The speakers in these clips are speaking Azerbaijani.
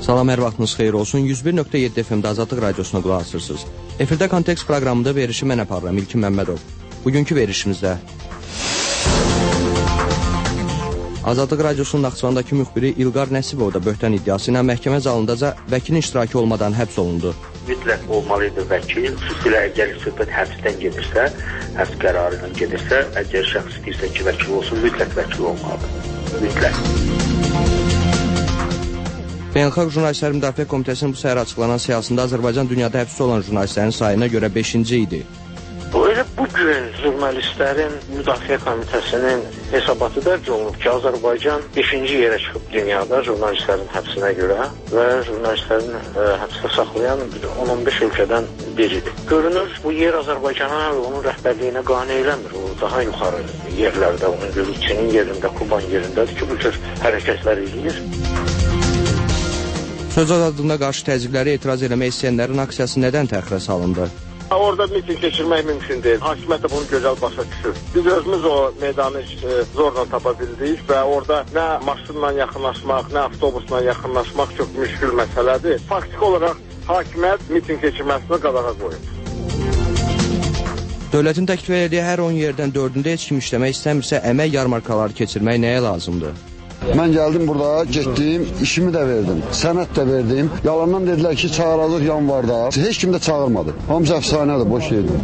Salam, hər vaxtınız xeyir olsun. 101.7 FM-də Azadlıq Radiosuna qulaq asırsınız. Efirdə Kontekst proqramında verişi mən aparıram, İlkin Məmmədov. Bugünkü verişimizdə Azadlıq Radiosunun Naxçıvandakı müxbiri İlqar Nəsibov da böhtən iddiası ilə məhkəmə zalındaca vəkilin iştirakı olmadan həbs olundu. Mütləq olmalıdır vəkil, xüsusilə əgər söhbət həbsdən gedirsə, həbs qərarı ilə gedirsə, əgər şəxs istəyirsə ki, vəkil olsun, mütləq vəkil olmalıdır. Mütləq. Beynəlxalq Jurnalistlər Müdafiə Komitəsinin bu səhər açıqlanan siyasında Azərbaycan dünyada həbs olan jurnalistlərin sayına görə 5-ci idi. Elə bugün Jurnalistlərin Müdafiə Komitəsinin hesabatı dərc olunub ki, Azərbaycan 5-ci yerə çıxıb dünyada jurnalistlərin həbsinə görə və jurnalistlərin həbsdə saxlayan 10-15 ölkədən biridir. Görünür, bu yer Azərbaycana və onun rəhbərliyinə qane eləmir. O daha yuxarı yerlərdə, onun görə Çinin yerində, Kuban yerindədir ki, bu tür hərəkətlər edir. Söz azadlığına qarşı təzyiqləri etiraz eləmək istəyənlərin aksiyası nədən təxirə salındı? Orada miting keçirmək mümkün deyil. Hakimiyyət də bunu gözəl başa düşür. Biz özümüz o meydanı zorla tapa bildik və orada nə maşınla yaxınlaşmaq, nə avtobusla yaxınlaşmaq çox müşkül məsələdir. Faktiki olaraq hakimiyyət miting keçirməsini qadağa qoyub. Dövlətin təklif etdiyi hər 10 yerdən 4-ündə heç kim işləmək istəmirsə, əmək yarmarkaları keçirmək nəyə lazımdır? Mən gəldim burada, getdim, işimi də verdim, sənət də verdim. Yalandan dedilər ki, çağıracaq yanvarda. Heç kim də çağırmadı. Hamısı əfsanədir, boş yerdir.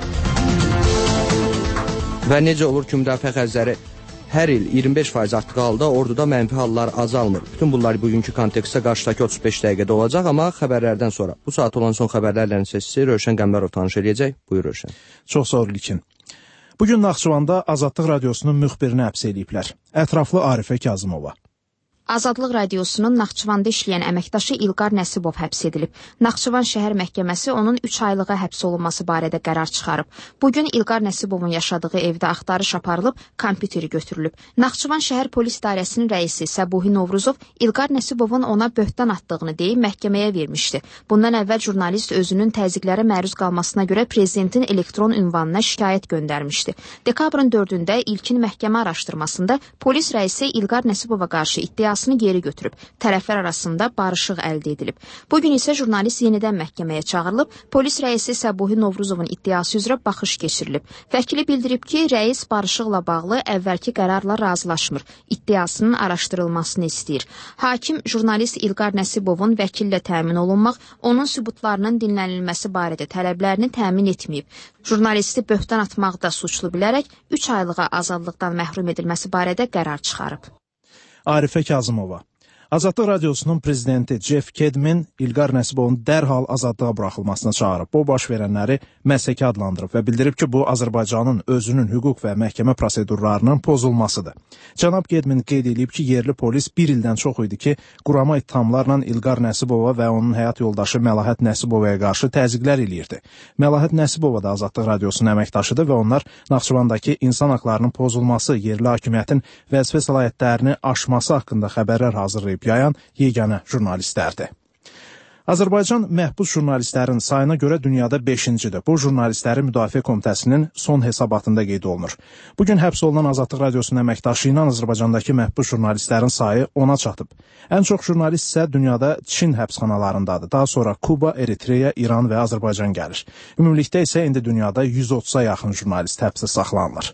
Və necə olur ki, müdafiə xərcləri hər il 25% artdığı halda orduda mənfi hallar azalmır. Bütün bunlar bugünkü kontekstdə qarşıdakı 35 dəqiqədə olacaq, amma xəbərlərdən sonra. Bu saat olan son xəbərlərlə səsisi Rövşən Qəmbərov tanış edəcək. Buyur Rövşən. Çox sağ ol İlkin. Bugün Naxçıvanda Azadlıq Radiosunun müxbirini həbs ediblər. Ətraflı Arifə Kazımova. Azadlıq Radiosunun Naxçıvanda işləyən əməkdaşı İlqar Nəsibov həbs edilib. Naxçıvan şəhər məhkəməsi onun 3 aylığa həbs olunması barədə qərar çıxarıb. Bugün İlqar Nəsibovun yaşadığı evdə axtarış aparılıb, kompüteri götürülüb. Naxçıvan şəhər polis idarəsinin rəisi Səbuhi Novruzov İlqar Nəsibovun ona böhtan atdığını deyib məhkəməyə vermişdi. Bundan əvvəl jurnalist özünün təzyiqlərə məruz qalmasına görə prezidentin elektron ünvanına şikayət göndərmişdi. Dekabrın 4-də ilkin məhkəmə araşdırmasında polis rəisi İlqar Nəsibova qarşı iddia geri götürüb. Tərəflər arasında barışıq əldə edilib. Bugün isə jurnalist yenidən məhkəməyə çağırılıb. Polis rəisi Səbuhi Novruzovun iddiası üzrə baxış keçirilib. Vəkili bildirib ki, rəis barışıqla bağlı əvvəlki qərarla razılaşmır. İddiasının araşdırılmasını istəyir. Hakim jurnalist İlqar Nəsibovun vəkillə təmin olunmaq, onun sübutlarının dinlənilməsi barədə tələblərini təmin etməyib. Jurnalisti böhtan atmaqda suçlu bilərək 3 aylığa azadlıqdan məhrum edilməsi barədə qərar çıxarıb. Arifə Kazımova. Azadlıq Radiosunun prezidenti Jeff Kedmin İlqar Nəsibovun dərhal azadlığa buraxılmasına çağırıb. Bu baş verənləri məsəlki adlandırıb və bildirib ki, bu Azərbaycanın özünün hüquq və məhkəmə prosedurlarının pozulmasıdır. Cənab Kedmin qeyd edib ki, yerli polis bir ildən çox idi ki, qurama ittihamlarla İlqar Nəsibova və onun həyat yoldaşı Məlahət Nəsibovaya qarşı təzyiqlər eləyirdi. Məlahət Nəsibova da Azadlıq Radiosunun əməkdaşıdır və onlar Naxçıvandakı insan haqlarının pozulması, yerli hakimiyyətin vəzifə səlahiyyətlərini aşması haqqında xəbərlər hazırlayıb yayan yeganə jurnalistlərdir. Azərbaycan məhbus jurnalistlərin sayına görə dünyada 5-cidir. Bu, Jurnalistlərin Müdafiə Komitəsinin son hesabatında qeyd olunur. Bugün həbs olunan Azadlıq Radiosunun əməkdaşı ilə Azərbaycandakı məhbus jurnalistlərin sayı 10-a çatıb. Ən çox jurnalist isə dünyada Çin həbsxanalarındadır. Daha sonra Kuba, Eritreya, İran və Azərbaycan gəlir. Ümumilikdə isə indi dünyada 130-a yaxın jurnalist həbsdə saxlanılır.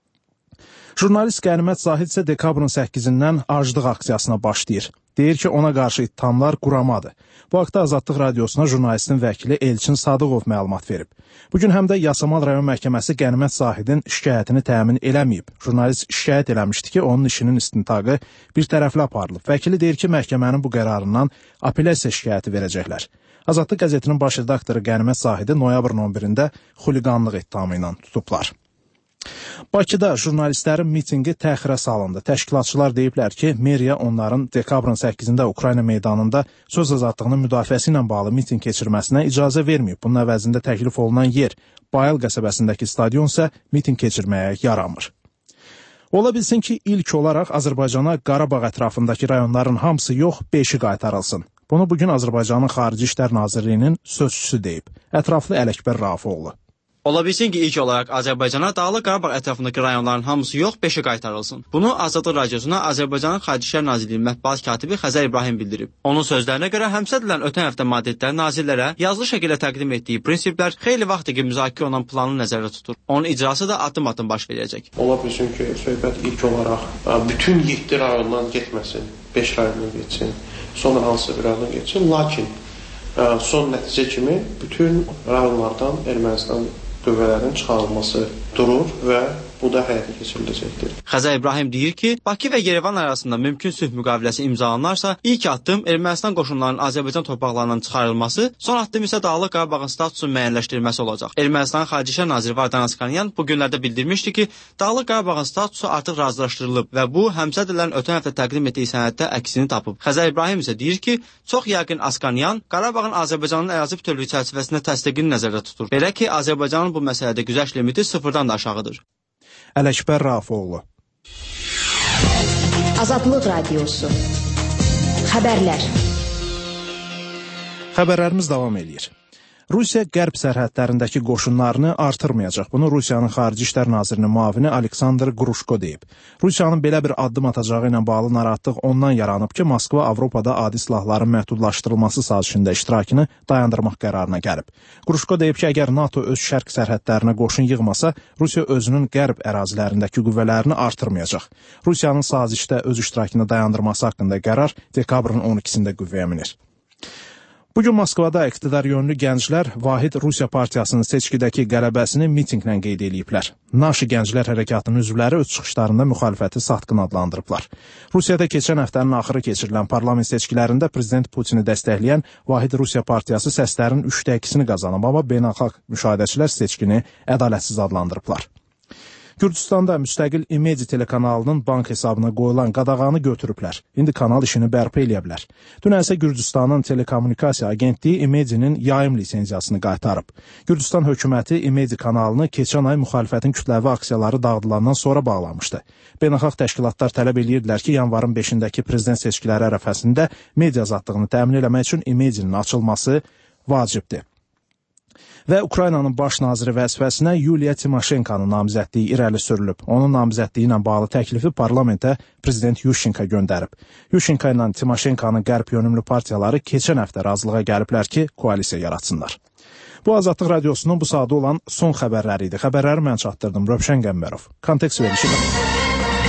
Jurnalist Qənimət Zahid isə dekabrın 8-dən aclıq aksiyasına başlayır. Deyir ki, ona qarşı ittihamlar quramadır. Bu haqda Azadlıq Radiosuna jurnalistin vəkili Elçin Sadıqov məlumat verib. Bugün həm də Yasamal rayon məhkəməsi Qənimət Zahidin şikayətini təmin eləməyib. Jurnalist şikayət eləmişdi ki, onun işinin istintaqı bir tərəfli aparılıb. Vəkili deyir ki, məhkəmənin bu qərarından apellyasiya şikayəti verəcəklər. Azadlıq qəzetinin baş redaktoru Qənimət Zahidi noyabrın 11-də xuliqanlıq ittihamı ilə tutublar. Bakıda jurnalistlərin mitinqi təxirə salındı. Təşkilatçılar deyiblər ki, meriya onların dekabrın 8-də Ukrayna meydanında söz azadlığının müdafiəsi ilə bağlı mitinq keçirməsinə icazə verməyib. Bunun əvəzində təklif olunan yer Bayıl qəsəbəsindəki stadion isə mitinq keçirməyə yaramır. Ola bilsin ki, ilk olaraq Azərbaycana Qarabağ ətrafındakı rayonların hamısı yox, 5-i qaytarılsın. Bunu bugün Azərbaycanın Xarici İşlər Nazirliyinin sözçüsü deyib. Ətraflı Ələkbər Rafiqoğlu. Ola bilsin ki, ilk olaraq Azərbaycana Dağlıq Qarabağ ətrafındakı rayonların hamısı yox, 5-i qaytarılsın. Bunu Azadlıq Radiosuna Azərbaycanın Xarici İşlər Nazirliyinin mətbuat katibi Xəzər İbrahim bildirib. Onun sözlərinə görə həmsə edilən ötən həftə Madriddə nazirlərə yazılı şəkildə təqdim etdiyi prinsiplər xeyli vaxtdır ki, müzakirə olunan planı nəzərdə tutur. Onun icrası da addım-addım baş verəcək. Ola bilsin ki, söhbət ilk olaraq bütün 7 rayondan getməsin, 5 rayondan getsin, sonra hansısa bir rayondan getsin. Lakin son nəticə kimi bütün rayonlardan Ermənistan qüvvələrin çıxarılması durur və bu da həyata keçiriləcəkdir. Xəzər İbrahim deyir ki, Bakı və Yerevan arasında mümkün sülh müqaviləsi imzalanarsa, ilk addım Ermənistan qoşunlarının Azərbaycan torpaqlarından çıxarılması, son addım isə Dağlıq Qarabağın statusunun müəyyənləşdirilməsi olacaq. Ermənistanın Xarici İşlər naziri Vardan Askanyan bu günlərdə bildirmişdi ki, Dağlıq Qarabağın statusu artıq razılaşdırılıb və bu həmsə edilən ötən həftə təqdim etdiyi sənəddə əksini tapıb. Xəzər İbrahim isə deyir ki, çox yəqin Askanyan Qarabağın Azərbaycanın ərazi bütövlüyü çərçivəsində təsdiqini nəzərdə tutur. Belə ki, Azərbaycanın bu məsələdə güzəşt limiti sıfırdan da aşağıdır. Ələkbər Rafoğlu. Azadlıq Radiosu. Xəbərlər. Xəbərlərimiz davam edir. Rusiya qərb sərhədlərindəki qoşunlarını artırmayacaq. Bunu Rusiyanın Xarici İşlər Nazirinin müavini Aleksandr Qruşko deyib. Rusiyanın belə bir addım atacağı ilə bağlı narahatlıq ondan yaranıb ki, Moskva Avropada adi silahların məhdudlaşdırılması sazişində iştirakını dayandırmaq qərarına gəlib. Qruşko deyib ki, əgər NATO öz şərq sərhədlərinə qoşun yığmasa, Rusiya özünün qərb ərazilərindəki qüvvələrini artırmayacaq. Rusiyanın sazişdə öz iştirakını dayandırması haqqında qərar dekabrın 12-sində qüvvəyə minir. Bugün Moskvada iqtidar yönlü gənclər Vahid Rusiya Partiyasının seçkidəki qələbəsini mitinqlə qeyd ediblər. Naşı Gənclər Hərəkatının üzvləri öz çıxışlarında müxalifəti satqın adlandırıblar. Rusiyada keçən həftənin axırı keçirilən parlament seçkilərində prezident Putini dəstəkləyən Vahid Rusiya Partiyası səslərin 3/2-sini qazanıb, amma beynəlxalq müşahidəçilər seçkini ədalətsiz adlandırıblar. Gürcüstanda müstəqil İmedi telekanalının bank hesabına qoyulan qadağanı götürüblər. İndi kanal işini bərpa eləyə bilər. Dünən isə Gürcüstanın telekommunikasiya agentliyi İmedinin yayım lisenziyasını qaytarıb. Gürcüstan hökuməti İmedi kanalını keçən ay müxalifətin kütləvi aksiyaları dağıdılandan sonra bağlamışdı. Beynəlxalq təşkilatlar tələb edirdilər ki, yanvarın 5-dəki prezident seçkiləri ərəfəsində media azadlığını təmin etmək üçün İmedinin açılması vacibdir. Və Ukraynanın baş naziri vəzifəsinə Yuliya Timoşenkonun namizədliyi irəli sürülüb. Onun namizədliyi ilə bağlı təklifi parlamentə prezident Yushchenko göndərib. Yushchenko ilə Timoşenkonun qərb yönümlü partiyaları keçən həftə razılığa gəliblər ki, koalisiya yaratsınlar. Bu Azadlıq Radiosunun bu saatda olan son xəbərləri idi. Xəbərləri mən çatdırdım. Rövşən Qəmbərov. Kontekst verişi var.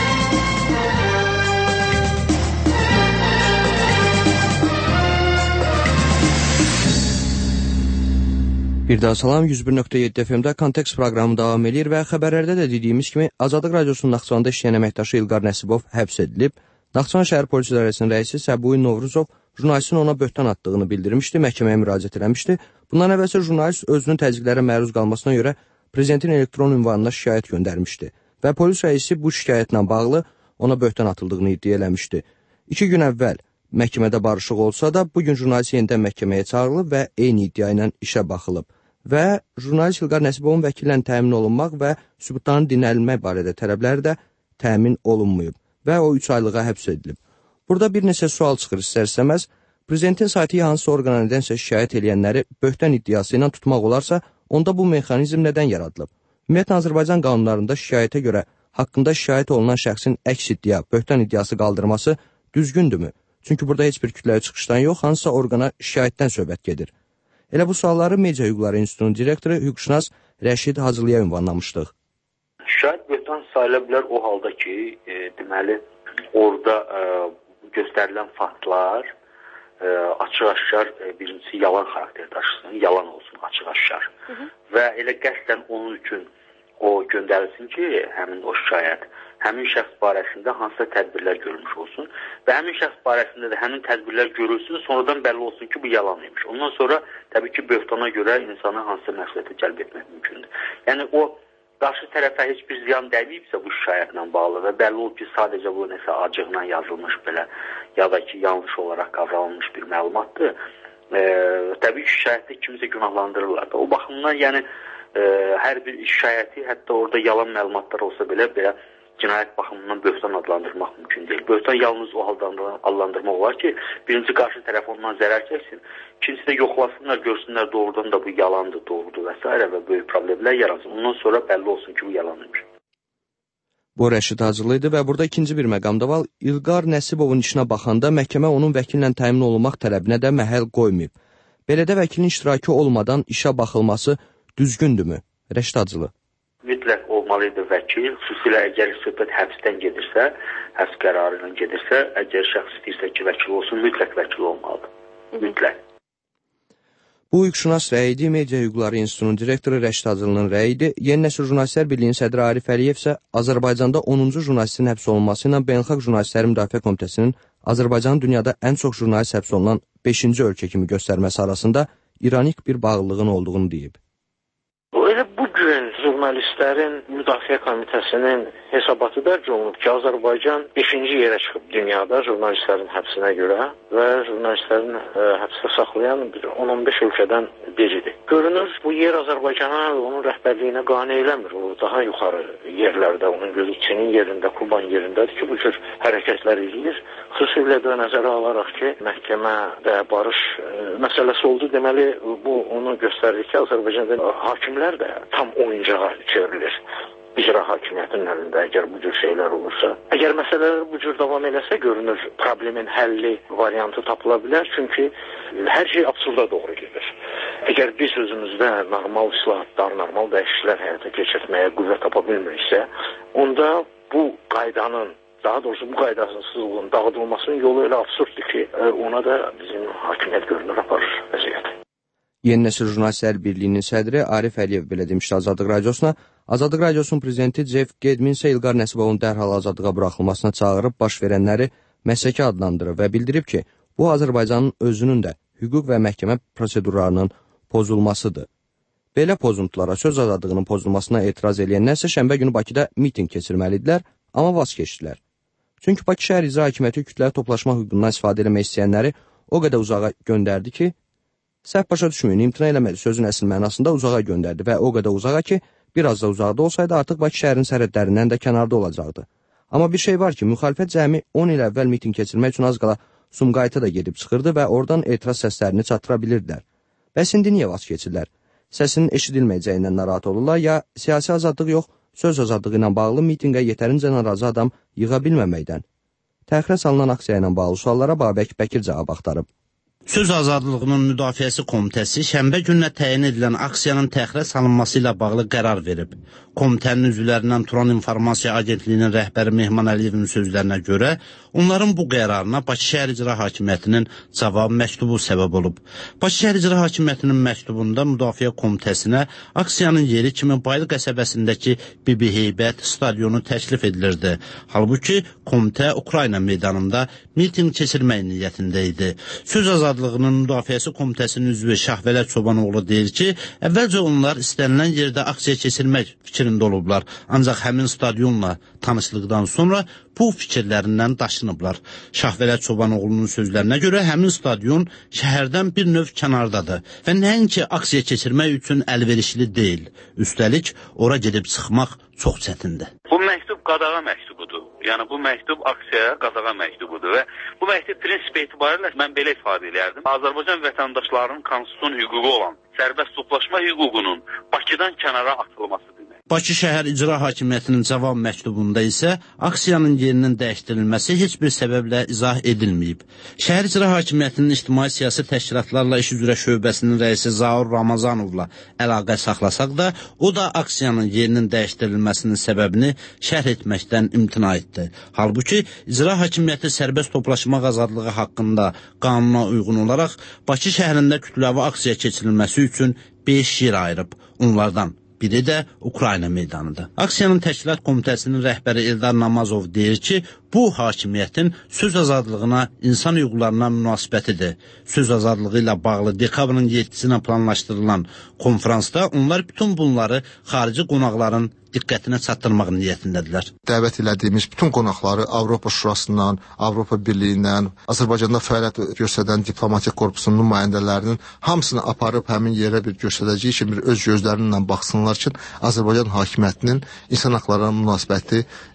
Bir daha salam, 101.7 FM-də Kontekst proqramı davam edir və xəbərlərdə də dediyimiz kimi Azadlıq Radiosunun Naxçıvanda işləyən əməkdaşı İlqar Nəsibov həbs edilib. Naxçıvan şəhər polis idarəsinin rəisi Səbuhi Novruzov jurnalistin ona böhtan atdığını bildirmişdi, məhkəməyə müraciət eləmişdi. Bundan əvvəlsə jurnalist özünün təzyiqlərə məruz qalmasına görə prezidentin elektron ünvanına şikayət göndərmişdi və polis rəisi bu şikayətlə bağlı ona böhtan atıldığını iddia eləmişdi. 2 gün əvvəl məhkəmədə barışıq olsa da, bugün jurnalist yenidən məhkəməyə çağırılıb və eyni iddia ilə işə baxılıb. Və jurnalist İlqar Nəsibovun vəkillə təmin olunmaq və sübutların dinlənilmək barədə tələbləri də təmin olunmayıb və o 3 aylığa həbs edilib. Burada bir neçə sual çıxır istər-istəməz. Prezidentin saytı hansı orqana nədənsə şikayət edənləri böhtan iddiası ilə tutmaq olarsa, onda bu mexanizm nədən yaradılıb? Ümumiyyətlə, Azərbaycan qanunlarında şikayətə görə haqqında şikayət olunan şəxsin əks iddia, böhtan iddiası qaldırması düzgündürmü? Çünki burada heç bir kütləvi çıxışdan yox, hansısa orqana şikayətdən söhbət gedir. Elə bu sualları Media Hüquqları İnstitutunun direktoru, hüquqşünas Rəşid Hacılıya ünvanlamışdıq. Şikayət böhtan sayıla bilər o halda ki, deməli, orada göstərilən faktlar açıq-aşkar birincisi yalan xarakter daşısın, yalan olsun, açıq-aşkar. Və elə qəsdən onun üçün o göndərilsin ki, həmin o şikayət həmin şəxs barəsində hansısa tədbirlər görülmüş olsun və həmin şəxs barəsində də həmin tədbirlər görülsün, sonradan bəlli olsun ki, bu yalan imiş. Ondan sonra təbii ki, böhtana görə insana hansısa məsuliyyətə cəlb etmək mümkündür. Yəni o qarşı tərəfə heç bir ziyan dəyməyibsə bu şikayətlə bağlı və bəlli olub ki, sadəcə bu nəsə acıqla yazılmış belə ya da ki, yanlış olaraq qavranılmış bir məlumatdır. Təbii ki, şikayətdə kimsə günahlandırırlar da. O baxımdan yəni hər bir şikayəti, hətta orada yalan məlumatlar olsa belə cinayət baxımından böhtan adlandırmaq mümkün deyil. Böhtan yalnız o halda adlandırmaq olar ki, birinci qarşı tərəf ondan zərər çəksin, ikincisi də yoxlasınlar, görsünlər doğrudan da bu yalandır, doğrudur və s. və böyük problemlər yaransın. Ondan sonra bəlli olsun ki, bu yalanmış. Bu Rəşid Hacılı idi və burada ikinci bir məqamda var. İlqar Nəsibovun işinə baxanda məhkəmə onun vəkillə təmin olunmaq tələbinə də məhəl qoymayıb. Belə də vəkilin iştirakı olmadan işə baxılması düzgündürmü? Rəşid Hacılı. Mütləq olmalıdır vəkil, xüsusilə əgər söhbət həbsdən gedirsə, həbs qərarı ilə gedirsə, əgər şəxs istəyirsə ki, vəkil olsun, mütləq vəkil olmalıdır. Mütləq. Bu hüquqşünas rəyidir, Media Hüquqları İnstitutunun direktoru Rəşid Hacılının rəyidir. Yeni Nəsil Jurnalistlər Birliyinin sədri Arif Əliyev isə Azərbaycanda 10-cu jurnalistin həbs olunması ilə Beynəlxalq Jurnalistlərin Müdafiə Komitəsinin Azərbaycanın dünyada ən çox jurnalist həbs olunan 5-ci ölkə kimi göstərməsi arasında ironik bir bağlılığın olduğunu deyib. Elə bu gün jurnalistlərin Müdafiə Komitəsinin hesabatı dərc olunub ki, Azərbaycan 5-ci yerə çıxıb dünyada jurnalistlərin həbsinə görə və jurnalistlərin həbsdə saxlayan 10-15 ölkədən biridir. Görünür, bu yer Azərbaycana və onun rəhbərliyinə qane eləmir. O daha yuxarı yerlərdə, onun gözü Çinin yerində, Kuban yerindədir ki, bu cür hərəkətlər edir. Xüsusilə də nəzərə alaraq ki, məhkəmədə barış məsələsi oldu. Deməli, bu onu göstərir ki, Azərbaycanda hakimlər də tam oyuncağa çevrilir. İcra hakimiyyətinin əlində əgər bu cür şeylər olursa. Əgər məsələlər bu cür davam eləsə, görünür, problemin həlli variantı tapıla bilər. Çünki hər şey absurda doğru gedir. Əgər biz özümüzdə normal islahatlar, normal dəyişikliklər həyata keçirtməyə qüvvət tapa bilmiriksə, onda bu qaydanın, daha doğrusu bu qaydasızlığın dağıdılmasının yolu elə absurddur ki, ona da bizim hakimiyyət görünür aparır vəziyyət. Yeni Nəsil Jurnalistlər Birliyinin sədri Arif Əliyev belə demişdi Azadlıq Radiosuna. Azadlıq Radiosunun prezidenti Jeff Gedmin isə İlqar Nəsibovun dərhal azadlığa buraxılmasına çağırıb baş verənləri məsələkə adlandırıb və bildirib ki, bu Azərbaycanın özünün də hüquq və məhkəmə prosedurlarının pozulmasıdır. Belə pozuntulara, söz azadlığının pozulmasına etiraz edənlər isə şənbə günü Bakıda miting keçirməlidirlər, amma vaz keçdilər. Çünki Bakı şəhər icra hakimiyyəti kütləvi toplaşma hüququndan istifadə etmək istəyənləri o qədər uzağa göndərdi ki, səhv başa düşməyin, imtina eləmədi sözün əsl mənasında uzağa göndərdi və o qədər uzağa ki, biraz da uzaqda olsaydı artıq Bakı şəhərin sərhədlərindən də kənarda olacaqdı. Amma bir şey var ki, müxalifət cəmi 10 il əvvəl miting keçirmək üçün az qala Sumqayıta da gedib çıxırdı və oradan etiraz səslərini çatdıra bilirdilər. Bəs indi niyə vaz keçirlər? Səsinin eşidilməyəcəyindən narahat olurlar, ya siyasi azadlıq yox, söz azadlığı ilə bağlı mitinqə yetərincə narazı adam yığa bilməməkdən. Təxirə salınan aksiya ilə bağlı suallara Babək Bəkir cavab axtarıb. Söz azadlığının müdafiəsi komitəsi şənbə gününə təyin edilən aksiyanın təxirə salınması ilə bağlı qərar verib. Komitənin üzvlərindən Turan İnformasiya Agentliyinin rəhbəri Mehman Əliyevin sözlərinə görə, onların bu qərarına Bakı şəhər icra hakimiyyətinin cavab məktubu səbəb olub. Bakı şəhər icra hakimiyyətinin məktubunda müdafiə komitəsinə aksiyanın yeri kimi Bayıl qəsəbəsindəki Bibi Heybət stadionu təklif edilirdi. Halbuki komitə Ukrayna meydanında miting keçirmək niyyətində idi. Söz azadlığının müdafiəsi komitəsinin üzvü Şahvələ Çobanoğlu deyir ki, əvvəlcə onlar istənilən yerdə aksiya keçirmək fikrində olublar. Ancaq həmin stadionla tanışlıqdan sonra bu fikirlərindən daşınıblar. Şahvələ Çobanoğlu'nun sözlərinə görə həmin stadion şəhərdən bir növ kənardadır və nəinki aksiya keçirmək üçün əlverişli deyil. Üstəlik, ora gedib çıxmaq çox çətindir. Bu məktub qadağa məktubudur. Yəni bu məktub aksiyaya qadağa məktubudur və bu məktub prinsip etibarilə mən belə ifadə edərdim. Azərbaycan vətəndaşlarının konstitusiyon hüququ olan sərbəst toplaşma hüququnun Bakıdan kənara atılması demək. Bakı şəhər icra hakimiyyətinin cavab məktubunda isə aksiyanın yerinin dəyişdirilməsi heç bir səbəblə izah edilməyib. Şəhər icra hakimiyyətinin ictimai siyasi təşkilatlarla iş üzrə şöbəsinin rəisi Zaur Ramazanovla əlaqə saxlasaq da, o da aksiyanın yerinin dəyişdirilməsinin səbəbini şərh etməkdən imtina etdi. Halbuki icra hakimiyyəti sərbəst toplaşmaq azadlığı haqqında qanuna uyğun olaraq Bakı şəhərində kütləvi aksiya keçirilməsi üçün 5 yer ayırıb. Onlardan biri də Ukrayna meydanıdır. Aksiyanın təşkilat komitəsinin rəhbəri Eldar Namazov deyir ki, bu hakimiyyətin söz azadlığına, insan hüquqlarına münasibətidir. Söz azadlığı ilə bağlı dekabrın 7-sinə planlaşdırılan konferansda onlar bütün bunları xarici qonaqların diqqətinə çatdırmaq niyyətindədirlər. Dəvət elədiyimiz bütün qonaqları Avropa Şurasından, Avropa Birliyindən, Azərbaycanda fəaliyyət göstərən diplomatik korpusunun nümayəndələrinin hamısını aparıb həmin yerə bir göstərəcək ki, bir öz gözlərinlə baxsınlar ki, Azərbaycan hakimiyyətinin insan haqlarına münasibəti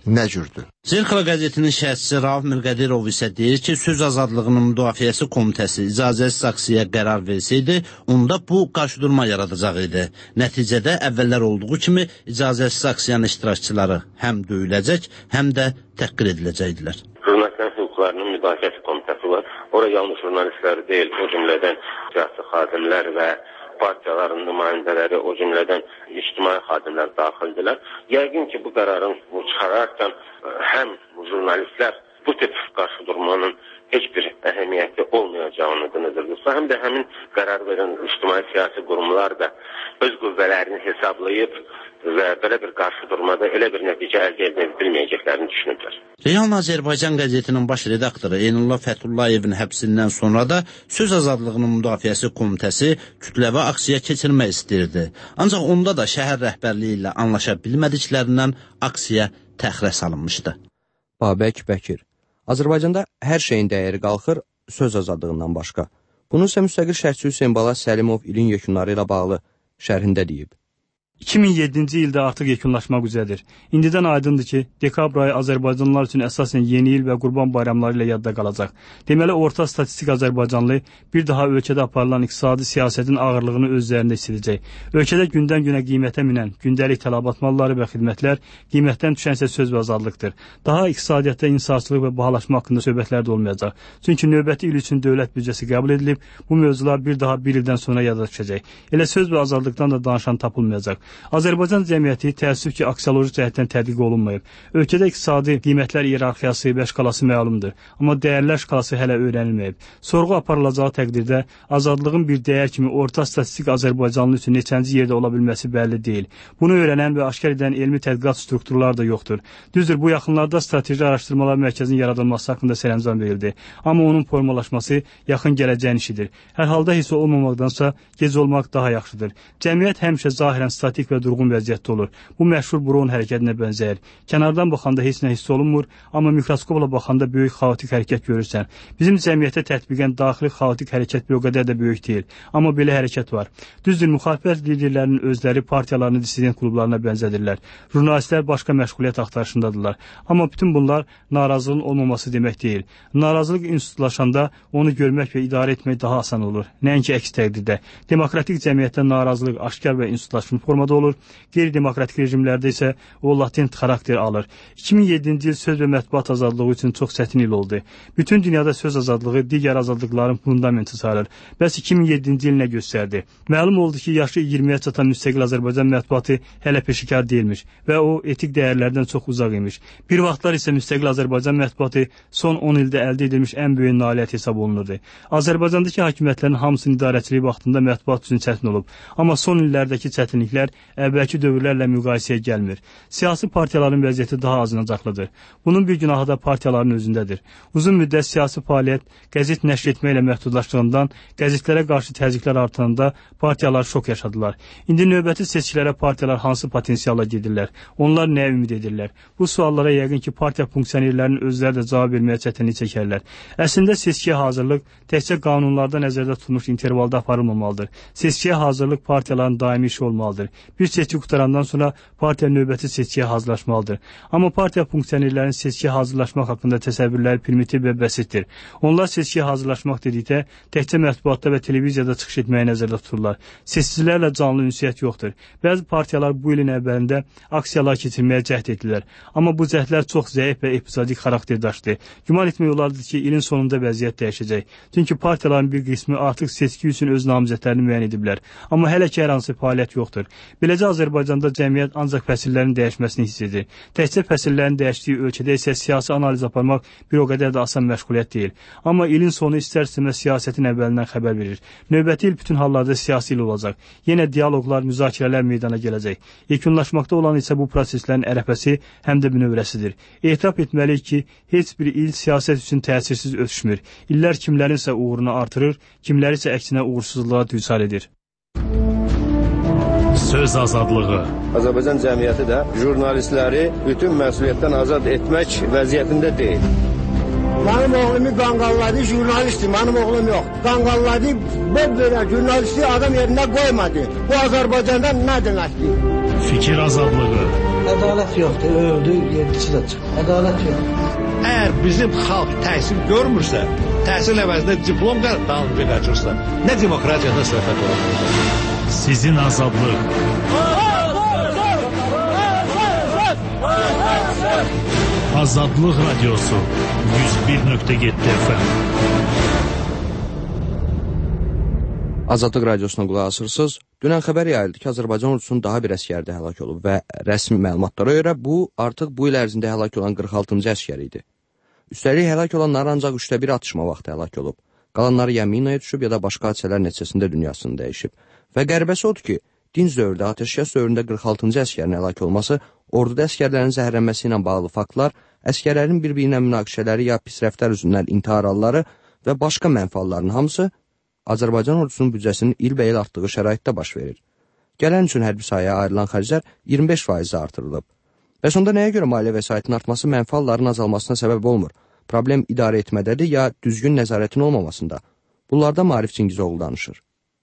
nə cürdür? Zirkala qəzetinin şərhçisi Rauf Mirqədirov isə deyir ki, söz azadlığının müdafiəsi komitəsi icazəsiz aksiyaya qərar versəydi, onda bu qarşıdurma yaradacaq idi. Nəticədə əvvəllər olduğu kimi icazəsiz aksiyanın iştirakçıları həm döyüləcək, həm də təhqir ediləcəkdilər. Jurnalistlərin hüquqlarının müdafiəsi komitəsi var. Ora yalnız jurnalistlər deyil, o cümlədən siyasi xadimlər və partiyaların nümayəndələri, o cümlədən ictimai xadimlər daxildirlər. Yəqin ki, bu qərarın çıxararkən həm jurnalistlər bu tip qarşıdurmanın heç bir əhəmiyyəti olmayacağını nəzərdə, həm də həmin qərar verən ictimai siyasi qurumlar da öz qüvvələrini hesablayıb və belə bir qarşıdurmada elə bir nəticə əldə edilməyəcəklərini düşünürlər. Real Azərbaycan qəzetinin baş redaktoru Eynullah Fətullayevin həbsindən sonra da söz azadlığının müdafiəsi komitəsi kütləvi aksiya keçirmək istəyirdi. Ancaq onda da şəhər rəhbərliyi ilə anlaşa bilmədiklərindən aksiya təxirə salınmışdı. Babək Bəkir. Azərbaycanda hər şeyin dəyəri qalxır söz azadlığından başqa. Bunu isə müstəqil şərhçi Hüseyn Bala Səlimov ilin yekunları ilə bağlı şərhində deyib. 2007-ci ildə artıq yekunlaşmaq üzrədir. İndidən aydındır ki, dekabr ayı Azərbaycanlılar üçün əsasən yeni il və qurban bayramları ilə yadda qalacaq. Deməli, orta statistik Azərbaycanlı bir daha ölkədə aparılan iqtisadi siyasətin ağırlığını öz üzərində hiss edəcək. Ölkədə gündən günə qiymətə minən gündəlik tələbat malları və xidmətlər, qiymətdən düşən isə söz və azadlıqdır. Daha iqtisadiyyatda insafçılıq və bahalaşma haqqında söhbətlər də olmayacaq. Çünki növbəti il üçün dövlət büdcəsi qəbul edilib, bu mövzular bir daha bir ildən sonra yada düşəcək. Elə söz və azadlıqdan da danışan tapılmayacaq. Azərbaycan cəmiyyəti təəssüf ki, aksioloji cəhətdən tədqiq olunmayıb. Ölkədə iqtisadi qiymətlər iyerarxiyası və şkalası məlumdur, amma dəyərlər şkalası hələ öyrənilməyib. Sorğu aparılacağı təqdirdə azadlığın bir dəyər kimi orta statistik Azərbaycanlı üçün neçənci yerdə ola bilməsi bəlli deyil. Bunu öyrənən və aşkar edən elmi tədqiqat strukturları da yoxdur. Düzdür, bu yaxınlarda strateji araşdırmalar mərkəzinin yaradılması haqqında sərəncam verildi, amma onun formalaşması yaxın gələcəyin işidir. Hər halda heç olmamaqdansa gec olmaq daha yaxşıdır. Cəmiyyət həmişə zahirən statik və durğun vəziyyətdə olur. Bu məşhur Brown hərəkətinə bənzəyir. Kənardan baxanda heç nə hiss olunmur, amma mikroskopla baxanda böyük xaotik hərəkət görürsən. Bizim cəmiyyətə tətbiqən daxili xaotik hərəkət bir o qədər də böyük deyil. Amma belə hərəkət var. Düzdür, müxalifət liderlərinin özləri partiyalarını dissident klublarına bənzədirlər. Jurnalistlər başqa məşğuliyyət axtarışındadırlar. Amma bütün bunlar narazılığın olmaması demək deyil. Narazılıq institutlaşanda onu görmək və idarə etmək daha asan olur. Nəinki əks təqdirdə. Demokratik cəmiyyətdə narazılıq aşkar və institutlaşmış formada olur. Qeyri-demokratik rejimlərdə isə o latent xarakter alır. 2007-ci il söz və mətbuat azadlığı üçün çox çətin il oldu. Bütün dünyada söz azadlığı digər azadlıqların fundamenti sayılır. Bəs 2007-ci il nə göstərdi? Məlum oldu ki, yaşı 20-yə çatan müstəqil Azərbaycan mətbuatı hələ peşəkar deyilmiş və o etik dəyərlərdən çox uzaq imiş. Bir vaxtlar isə müstəqil Azərbaycan mətbuatı son 10 ildə əldə edilmiş ən böyük nailiyyət hesab olunurdu. Azərbaycandakı hakimiyyətlərin hamısının idarəçiliyi vaxtında mətbuat üçün çətin olub. Amma son illərdəki çətinliklər əvvəlki dövrlərlə müqayisəyə gəlmir. Siyasi partiyaların vəziyyəti daha acınacaqlıdır. Bunun bir günahı da partiyaların özündədir. Uzun müddət siyasi fəaliyyət qəzet nəşr etməklə məhdudlaşdığından, qəzetlərə qarşı təzyiqlər artanda partiyalar şok yaşadılar. İndi növbəti seçkilərə partiyalar hansı potensialla gedirlər? Onlar nəyə ümid edirlər? Bu suallara yəqin ki, partiya funksionerlərinin özləri də cavab verməyə çətinlik çəkərlər. Əslində seçkiyə hazırlıq təkcə qanunlarda nəzərdə tutulmuş intervalda aparılmamalıdır. Seçkiyə hazırlıq partiyaların daimi işi olmalıdır. Bir seçki qutarandan sonra partiya növbəti seçkiyə hazırlaşmalıdır. Amma partiya funksionerlərinin seçkiyə hazırlaşmaq haqqında təsəvvürləri primitiv və bəsitdir. Onlar seçkiyə hazırlaşmaq dedikdə təkcə mətbuatda və televiziyada çıxış etməyi nəzərdə tuturlar. Seçicilərlə canlı ünsiyyət yoxdur. Bəzi partiyalar bu ilin əvvəlində aksiyalar keçirməyə cəhd etdilər. Amma bu cəhdlər çox zəif və epizodik xarakter daşıdı. Güman etmək olardı ki, ilin sonunda vəziyyət dəyişəcək. Çünki partiyaların bir qismi artıq seçki üçün öz namizədlərini müəyyən ediblər. Amma hələ ki, hər hansı fəaliyyət yoxdur. Beləcə Azərbaycanda cəmiyyət ancaq fəsillərin dəyişməsini hiss edir. Təkcə fəsillərin dəyişdiyi ölkədə isə siyasi analiz aparmaq bir o qədər də asan məşğuliyyət deyil. Amma ilin sonu istər-istəməz siyasətin əvvəlindən xəbər verir. Növbəti il bütün hallarda siyasi il olacaq. Yenə dialoqlar, müzakirələr meydana gələcək. Yekunlaşmaqda olan isə bu proseslərin ərəfəsi həm də bünövrəsidir. Etiraf etməliyik ki, heç bir il siyasət üçün təsirsiz ötüşmür. İllər kimlərinsə uğurunu artırır, kimləri isə əksinə uğursuzluğa düçar edir. Söz azadlığı. Azərbaycan cəmiyyəti də jurnalistləri bütün məsuliyyətdən azad etmək vəziyyətində deyil. Mənim oğlumu qanqalladı, jurnalistdir, mənim oğlum yox. Qanqalladı, belə jurnalisti adam yerində qoymadı. Bu Azərbaycanda nə deməkdir? Fikir azadlığı. Ədalət yoxdur, öldü, yedisi də çıxdı. Ədalət yoxdur. Əgər bizim xalq təhsil görmürsə, təhsil əvəzində diplom dalınca qaçırsa, nə demokratiyadan söhbət olur? Sizin azadlıq. Azadlıq Radiosu 101.7 FM. Azadlıq Radiosuna qulaq asırsınız. Dünən xəbər yayıldı ki, Azərbaycan ordusunun daha bir əskəri də həlak olub və rəsmi məlumatlara görə artıq bu il ərzində həlak olan 46-cı əskər idi. Üstəlik həlak olanlar ancaq 1/3 atışma vaxtı həlak olub. Qalanları ya minaya düşüb, ya da başqa hadisələr nəticəsində dünyasını dəyişib. Və qəribəsi odur ki, dinc dövrdə, atəşkəs dövründə 46-cı əskərin həlak olması, orduda əskərlərin zəhərlənməsi ilə bağlı faktlar, əskərlərin bir-biri ilə münaqişələri ya pis rəftar üzündən intihar halları və başqa mənfalların hamısı Azərbaycan ordusunun büdcəsinin ilbəil artdığı şəraitdə baş verir. Gələn üçün hərbi sahəyə ayrılan xərclər 25% artırılıb. Bəs onda nəyə görə maliyyə vəsaitinin artması mənfalların azalmasına səbəb olmur? Problem idarə etmədədir ya düzgün nəzarətin olmamasında? Bunlardan Maarif Çingizoğlu danışır.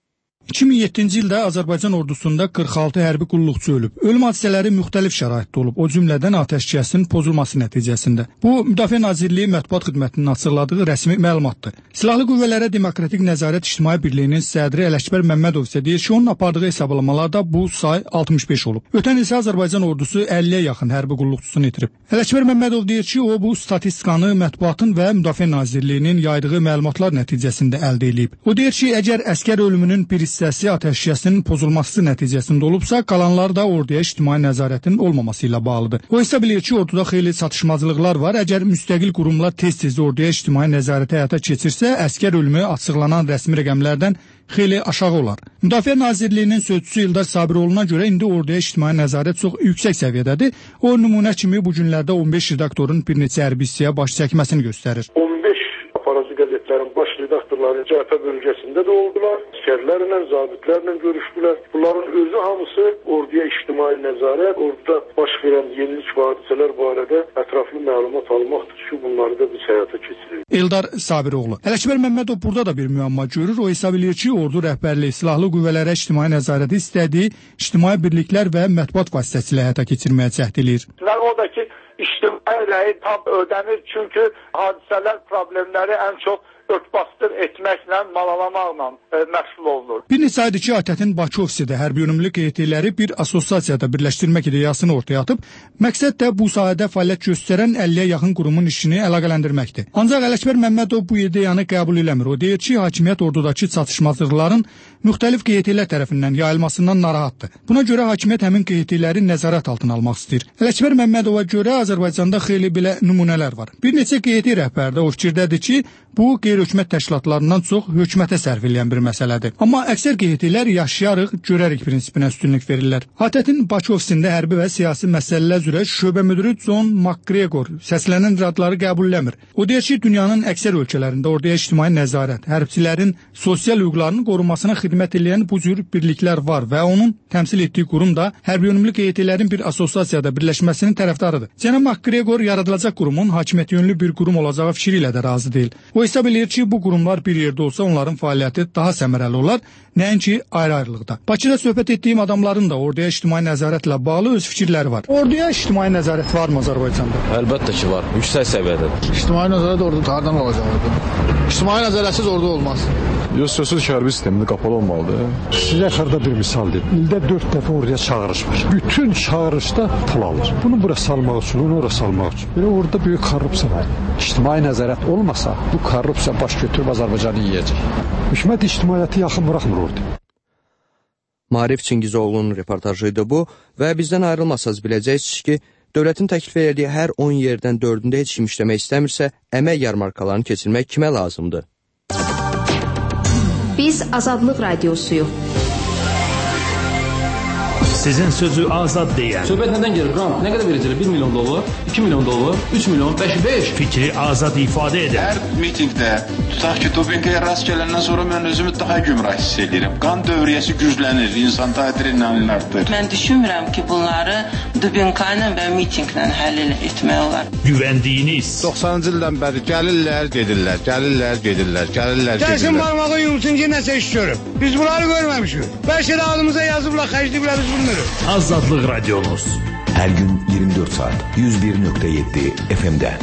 2007-ci ildə Azərbaycan ordusunda 46 hərbi qulluqçu ölüb. Ölüm hadisələri müxtəlif şəraitdə olub, o cümlədən atəşkəsin pozulması nəticəsində. Bu, Müdafiə Nazirliyi Mətbuat Xidmətinin açıqladığı rəsmi məlumatdır. Silahlı Qüvvələrə Demokratik Nəzarət İctimai Birliyinin sədri Ələkbər Məmmədov isə deyir ki, onun apardığı hesablamalarda bu say 65 olub. Ötən isə Azərbaycan ordusu 50-yə yaxın hərbi qulluqçusunu itirib. Ələkbər Məmmədov deyir ki, o bu statistikanı Mətbuatın və Müdafiə Nazirliyinin yaydığı məlumatlar nəticəsində əldə edib. O deyir ki, əgər əskər ölümünün bir hissəsi atəşkəsin pozulması nəticəsində olubsa, qalanlar da orduya ictimai nəzarətin olmaması ilə bağlıdır. O hesab edir ki, orduda xeyli çatışmazlıqlar var. Əgər müstəqil qurumlar tez-tez orduya ictimai nəzarəti həyata keçirsə, əskər ölümü açıqlanan rəsmi rəqəmlərdən xeyli aşağı olar. Müdafiə Nazirliyinin sözçüsü İldar Sabiroğlu'na görə indi orduya ictimai nəzarət çox yüksək səviyyədədir. O nümunə kimi bu günlərdə 15 redaktorun bir neçə hərbi hissəyə baş çəkməsini göstərir. 15 aparıcı qəzetlərin baş redaktorları cəbhə bölgəsində də oldular. Əsgərlərlə, zabitlərlə görüşdülər. Bunların özü hamısı orduya ictimai nəzarət, orduda baş verən yenilik və hadisələr barədə ətraflı məlumat almaqdır ki, bunları da biz həyata keçiririk. Eldar Sabiroğlu. Ələkbər Məmmədov burada da bir müəmma görür. O hesab edir ki, ordu rəhbərliyi silahlı qüvvələrə ictimai nəzarəti istədiyi ictimai birliklər və mətbuat vasitəsilə həyata keçirməyə cəhd edir. Oradakı ictimai rəyi tam ödənir, çünki hadisələr, problemləri ən çox örtbasdır etməklə, malalamaqla məşğul olunur. Bir neçə aydır ki, ATƏT-in Bakı ofisi də hərbi yönümlülük heyətləri bir assosiasiyada birləşdirmək ideyasını ortaya atıb. Məqsəd də bu sahədə fəaliyyət göstərən 50-yə yaxın qurumun işini əlaqələndirməkdir. Ancaq Ələkbər Məmmədov bu ideyanı qəbul eləmir. O deyir ki, hakimiyyət ordudakı çatışmazlıqların müxtəlif qeyətlər tərəfindən yayılmasından narahatdır. Buna görə hakimiyyət həmin qeyətləri nəzarət altına almaq istəyir. Ələkbər Məmmədova görə Azərbaycanda xeyli belə nümunələr var. Bir neçə qeyəti rəhbəri də o fikirdədir ki, bu qeyri-hökumət təşkilatlarından çox hökumətə sərf edən bir məsələdir. Amma əksər qeyətlər yaşayarıq, görərik prinsipinə üstünlük verirlər. ATƏT-in Bakı ofisində hərbi və siyasi məsələlər üzrə şöbə müdiri John McGregor səslənən iradları qəbul eləmir. O deyir ki, dünyanın əksər ölkələrində orduya ictimai nəzarət, hərbçilərin sosial hüquqlarının qorunmasına xidmət edən bu cür birliklər var və onun təmsil etdiyi qurum da hərbi yönümlülük heyətlərinin bir assosiasiyada birləşməsinin tərəfdarıdır. Cənab McGregor yaradılacaq qurumun hakimiyyət yönlü bir qurum olacağı fikri ilə də razı deyil. O hesab edir ki, bu qurumlar bir yerdə olsa onların fəaliyyəti daha səmərəli olar, nəinki ayrı-ayrılıqda. Bakıda söhbət etdiyim adamların da orduya ictimai nəzarətlə bağlı öz fikirləri var. Orduya ictimai nəzarət varmı Azərbaycanda? Əlbəttə ki, var. Yüksək səviyyədədir. İctimai nəzarət ordu hardan olacaq ordu? İctimai nəzarətsiz ordu olmaz. Yox, sözsüz ki, hərbi sistemində qapalı olmalıdır. Sizə xırda bir misal deyim. İldə 4 dəfə orduya çağırış var. Bütün çağırışda pul alır. Bunu bura salmaq üçün, onu ora salmaq üçün. Belə orada böyük korrupsiya var. İctimai nəzarət olmasa, bu korrupsiya baş götürüb Azərbaycanı yeyəcək. Hökumət ictimaiyyəti yaxın buraxmır orada. Maarif Çingizoğlu'nun reportajıydı bu və bizdən ayrılmasanız biləcəksiniz ki, dövlətin təklif etdiyi hər 10 yerdən 4-ündə heç kim işləmək istəmirsə, əmək yarmarkalarını keçirmək kimə lazımdır? Biz Azadlıq Radiosuyuq. Sizin sözü azad deyən. Söhbət nədən gelir? Qrant nə qədər verəcəklər? 1 milyon dollar, 2 milyon dollar, 3 milyon, 5. Fikri azad ifadə edən. Hər mitingdə, tutaq ki, dopinqaya rast gələndən sonra mən özümü daha gümrah hiss edirəm. Qan dövriyyəsi güclənir, insanda adrenalin artır. Mən düşünmürəm ki, bunları dopinqla və mitinglə həll etmək olar. Güvəndiyiniz. 90-cı ildən bəri gəlirlər, gedirlər, gəlirlər, gedirlər, gəlirlər, gedirlər. Gəlsin barmağı yumsun ki, nəsə iş görüb. Biz bunları görməmişik. Bəlkə də adımıza yazıblar, xərcləyiblər biz bunları. Azadlıq Radiomuz. Her gün 24 saat 101.7 FM'de.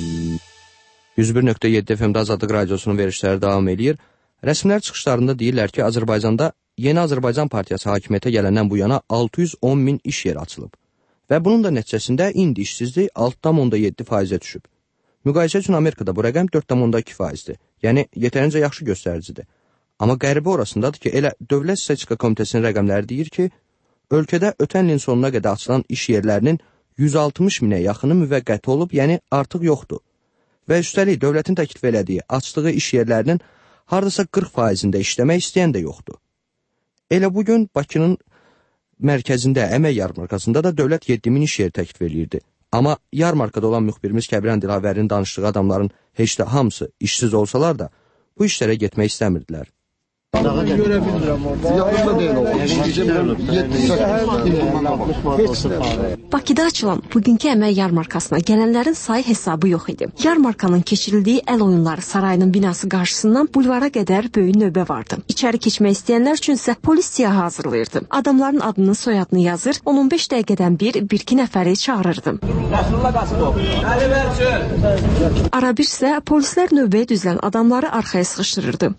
101.7 FM'də Azadlıq Radiosunun verişləri davam edir. Rəsmilər çıxışlarında deyirlər ki, Azərbaycanda Yeni Azərbaycan Partiyası hakimiyyətə gələndən bu yana 610 min iş yeri açılıb. Və bunun da nəticəsində indi işsizlik 6,7%-ə düşüb. Müqayisə üçün Amerikada bu rəqəm 4,2%-dir. Yəni, yetərincə yaxşı göstəricidir. Amma qəribə orasındadır ki, elə Dövlət Statistika Komitəsinin rəqəmləri deyir ki, ölkədə ötən ilin sonuna qədər açılan iş yerlərinin 160 minə yaxını müvəqqəti olub, yəni artıq yoxdur. Və üstəlik, dövlətin təklif elədiyi, açdığı iş yerlərinin hardasa 40%-də işləmək istəyən də yoxdur. Elə bugün Bakının mərkəzində, əmək yarmarkasında da dövlət 7000 iş yeri təklif eləyirdi. Amma yarmarkada olan müxbirimiz Kəbirən Dilavərinin danışdığı adamların heç də hamısı işsiz olsalar da bu işlərə getmək istəmirdilər. Görə bilmirəm orada. Yanında deyil o. Bakıda açılan bugünkü əmək yarmarkasına gələnlərin sayı hesabı yox idi. Yarmarkanın keçirildiyi Əl Oyunları Sarayının binası qarşısından bulvara qədər böyük növbə vardı. İçəri keçmək istəyənlər üçünsə polis siyahı hazırlayırdı. Adamların adını, soyadını yazır, 10-15 dəqiqədən bir-iki nəfəri çağırırdı. Ara bir isə polislər növbəyə düzülən adamları arxaya sıxışdırırdı.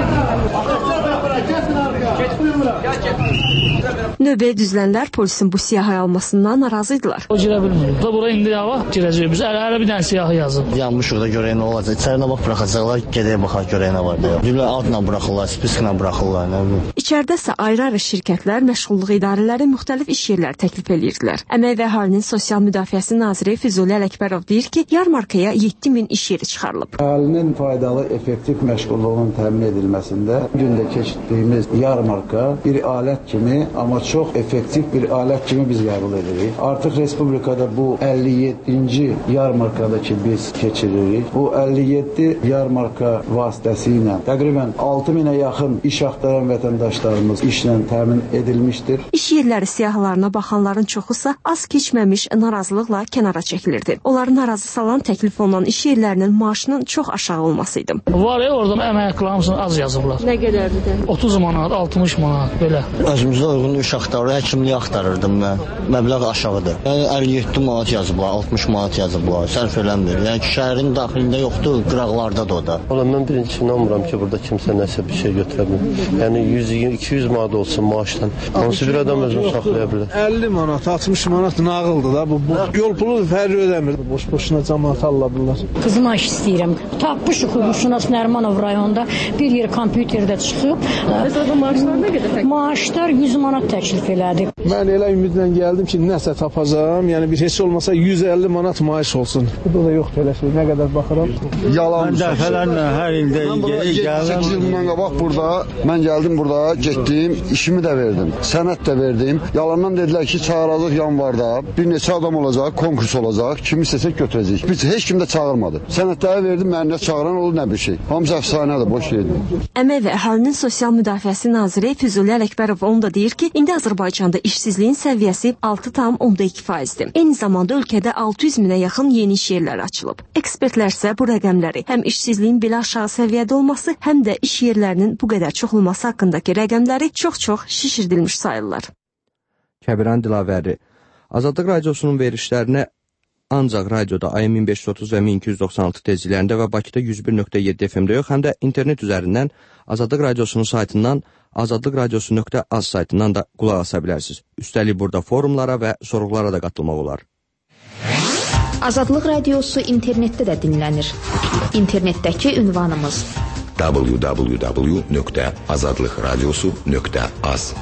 Növbəyə düzülənlər polisin bu siyahı almasından narazıydılar. O girə bilmir. Bura indi hava girəcək. Biz hələ bir dənə siyahı yazıb. Yanmışıq da görək nə olacaq. İçərinə bax buraxacaqlar, gedək baxaq görək nə var deyə. Cümlə adla buraxırlar, spisklə buraxırlar, nə bilim. İçəridə isə ayrı-ayrı şirkətlər, məşğulluq idarələri müxtəlif iş yerləri təklif edirdilər. Əmək və Əhalinin Sosial Müdafiəsi naziri Füzuli Ələkbərov deyir ki, yarmarkaya 7000 iş yeri çıxarılıb. Əhalinin faydalı, effektiv məşğulluğunun təmin edilməsində gündə keçirdiyimiz yarmarka bir alət kimi, amma çox effektiv bir alət kimi biz qəbul edirik. Artıq Respublikada bu 57-ci yarmarkada ki biz keçiririk. Bu 57 yarmarka vasitəsilə təqribən 6000-ə yaxın iş axtaran vətəndaşlarımız işlə təmin edilmişdir. İş yerləri siyahılarına baxanların çoxusa az keçməmiş narazılıqla kənara çəkilirdi. Onları narazı salan təklif olunan iş yerlərinin maaşının çox aşağı olmasıydı. Var ya, orada əmək haqqları hamısını az yazıblar. Nə qədərdir də? 30 manat, 60 manat belə. Özümüzə uyğun iş axtarır, həkimlik axtarırdım mən. Məbləğ aşağıdır. Yəni 57 manat yazıblar, 60 manat yazıblar. Sərf eləmir. Yəni ki, şəhərin daxilində yoxdur, qıraqlarda da o da. Ola mən birincisi inanmıram ki, burada kimsə nəsə bir şey götürə bilər. Yəni 100-200 manat olsun maaşdan. Hansı bir adam özünü saxlaya bilər? 50 manat, 60 manat nağıldır da. Bu yol pulu fərqi ödəmir. Boş-boşuna cəmaat alırlar. Qızıma iş istəyirəm. Tapmışıq Hüquqşünas Nərimanov rayonunda bir yer kompüterdə çıxıb. Məsələn, maaşlar nə qədər? Maaşlar 100 manat təklif elədi. Mən elə ümidlə gəldim ki, nəsə tapacağam. Yəni bir heç olmasa 150 manat maaş olsun. Bu da yoxdur elə şey. Nə qədər baxıram. Yalan. Mən dəfələrlə hər ildə gəlirəm. 8 il bundan qabaq burada, mən gəldim burada, getdim, işimi də verdim, sənət də verdim. Yalandan dedilər ki, çağıracaq yanvarda, bir neçə adam olacaq, konkurs olacaq, kimi istəsək götürəcək. Biz heç kim də çağırmadı. Sənətləri verdim, mən nə çağıran oldu, nə bir şey. Hamısı əfsanədir, boş şeydir. Əmək və Əhalinin Sosial Müdafiəsi naziri Füzuli Ələkbərov onu da deyir ki, indi Azərbaycanda işsizliyin səviyyəsi 6,2%-dir. Eyni zamanda ölkədə 600 minə yaxın yeni iş yerləri açılıb. Ekspertlər isə bu rəqəmləri həm işsizliyin belə aşağı səviyyədə olması, həm də iş yerlərinin bu qədər çox olması haqqındakı rəqəmləri çox-çox şişirdilmiş sayırlar. Kəbirən Dilavəri, Azadlıq Radiosunun verişlərinə ancaq radioda AM 1530 və 1296 tezliklərində və Bakıda 101.7 FM-də yox, həm də internet üzərindən Azadlıq Radiosunun saytından azadlıqradiosu.az saytından da qulaq asa bilərsiniz. Üstəlik burada forumlara və sorğulara da qatılmaq olar. Azadlıq Radiosu internetdə də dinlənir. İnternetdəki ünvanımız www.azadlıqradiosu.az.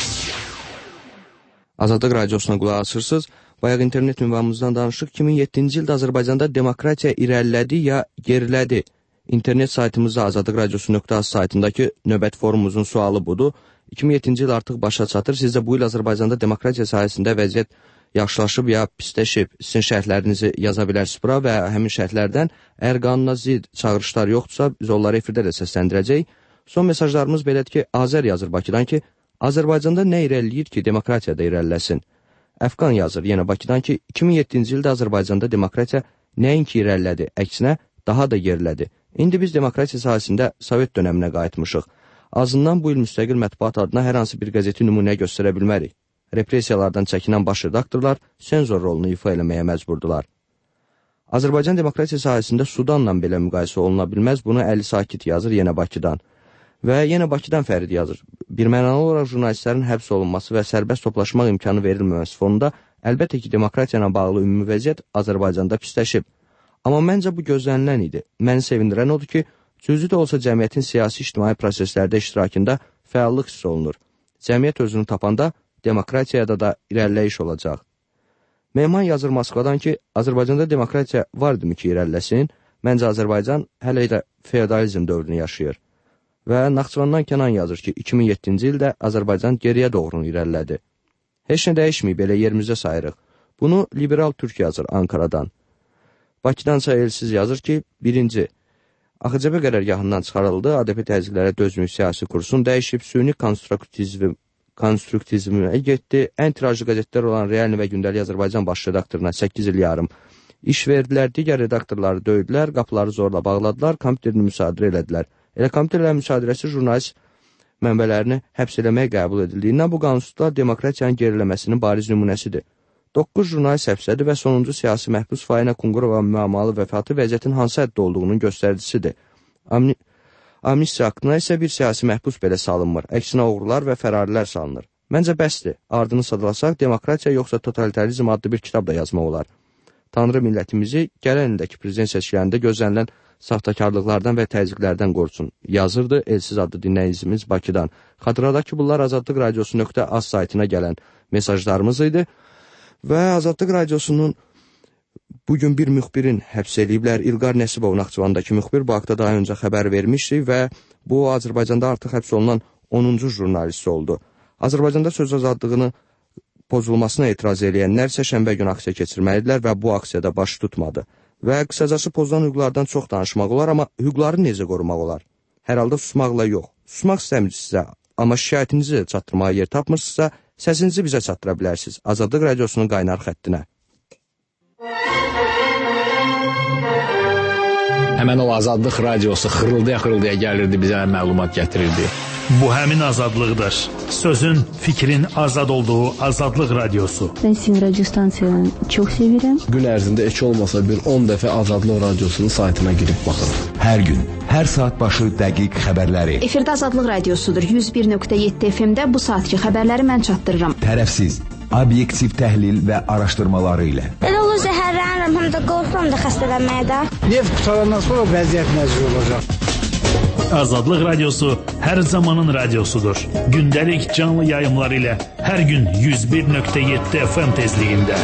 Azadlıq Radiosuna qulaq asırsınız. Bayaq internet ünvanımızdan danışıq. 2007-ci ildə Azərbaycanda demokratiya irəlilədi ya gerilədi? İnternet saytımızda azadlıqradiosu.az saytındakı növbət forumumuzun sualı budur. 2007-ci il artıq başa çatır. Siz də bu il Azərbaycanda demokratiya sahəsində vəziyyət yaxşılaşıb ya pisləşib, sizin şərhlərinizi yaza bilərsiniz bura və həmin şərhlərdən əgər qanuna zid çağırışlar yoxdursa, biz onları efirdə də səsləndirəcəyik. Son mesajlarımız belədir ki, Azər yazır Bakıdan ki, Azərbaycanda nə irəliləyir ki, demokratiya da irəliləsin. Əfqan yazır yenə Bakıdan ki, 2007-ci ildə Azərbaycanda demokratiya nəinki irəlilədi, əksinə daha da gerilədi. İndi biz demokratiya sahəsində Sovet dönəminə qayıtmışıq. Azından bu il müstəqil mətbuat adına hər hansı bir qəzeti nümunə göstərə bilmərik. Repressiyalardan çəkinən baş redaktorlar senzor rolunu ifa eləməyə məcburdular. Azərbaycan demokratiya sahəsində Sudanla belə müqayisə oluna bilməz, bunu Əli Sakit yazır yenə Bakıdan. Və yenə Bakıdan Fərid yazır. Birmənalı olaraq jurnalistlərin həbs olunması və sərbəst toplaşmaq imkanı verilməməsi fonunda əlbəttə ki, demokratiya ilə bağlı ümumi vəziyyət Azərbaycanda pisləşib. Amma məncə bu gözlənilən idi. Məni sevindirən odur ki, cüzi də olsa cəmiyyətin siyasi-ictimai proseslərdə iştirakında fəallıq hiss olunur. Cəmiyyət özünü tapanda demokratiyada da irəliləyiş olacaq. Mehman yazır Moskvadan ki, Azərbaycanda demokratiya vardımı ki, irəliləsin? Məncə Azərbaycan hələ də feodalizm dövrünü yaşayır. Və Naxçıvandan Kənan yazır ki, 2007-ci ildə Azərbaycan geriyə doğru irəlilədi. Heç nə dəyişməyib, elə yerimizdə sayırıq. Bunu liberal Türk yazır Ankaradan. Bakıdansa Elsiz yazır ki, 1. AXCB qərargahından çıxarıldı, ADP təzyiqlərə dözmük siyasi kursun dəyişib, süni konstruktivizmə getdi. Ən tirajlı qəzetlər olan Real və Gündəlik Azərbaycan baş redaktoruna 8 il yarım iş verdilər, digər redaktorları döydülər, qapıları zorla bağladılar, kompüterini müsadirə elədilər. Elə kompüterlə müsadirəsi jurnalist mənbələrini həbs eləməyə qəbul edildiyindən bu qanunsuzluqlar demokratiyanın geriləməsinin bariz nümunəsidir. 9 jurnalist həbsədir və sonuncu siyasi məhbus Faina Qungurova müəmmalı vəfatı vəziyyətin hansı həddə olduğunun göstəricisidir. Amnistiya haqqına isə bir siyasi məhbus belə salınmır, əksinə oğrular və fərarilər salınır. Məncə bəsdir, ardını sadalasaq demokratiya yoxsa totalitarizm adlı bir kitab da yazmaq olar. Tanrı millətimizi gələn ildəki prezident seçkilərində gözlənilən saxtakarlıqlardan və təzyiqlərdən qorusun. Yazırdı Elsiz adlı dinləyicimiz Bakıdan. Xatırladaq ki, bunlar Azadlıq Radiosu.az saytına gələn mesajlarımız idi və Azadlıq Radiosunun bugün bir müxbirin həbs ediblər. İlqar Nəsibov Naxçıvandakı müxbir bu haqda daha öncə xəbər vermişdi və bu Azərbaycanda artıq həbs olunan 10-cu jurnalist oldu. Azərbaycanda söz azadlığını pozulmasına etiraz edənlər isə şənbə günü aksiya keçirməlidirlər və bu aksiyada baş tutmadı. Və qısacası pozulan hüquqlardan çox danışmaq olar, amma hüquqları necə qorumaq olar? Hər halda susmaqla yox. Susmaq istəmirsinizsə, amma şikayətinizi çatdırmağa yer tapmırsınızsa, səsinizi bizə çatdıra bilərsiniz. Azadlıq Radiosunun qaynar xəttinə. Həmən o Azadlıq Radiosu xırıldaya gəlirdi, bizə məlumat gətirirdi. Bu həmin azadlıqdır. Sözün, fikrin azad olduğu Azadlıq Radiosu. Ben sizin radyo stansiyanı çok sevirəm. Gün ərzində heç olmasa bir 10 dəfə Azadlıq Radiosunun saytına girib baxırım. Hər gün, hər saat başı dəqiq xəbərləri. Efirdə Azadlıq Radiosudur. 101.7 FM-də bu saatki xəbərləri mən çatdırıram. Tərəfsiz, obyektiv təhlil və araşdırmaları ilə. Elə olur zəhərlənirəm, həm də qorxuram da xəstələnməyə də. Neft qutarandan sonra vəziyyət nəzir olacaq. Azadlıq Radiosu hər zamanın radiosudur. Gündəlik canlı yayımlar ilə hər gün 101.7 FM tezliyində.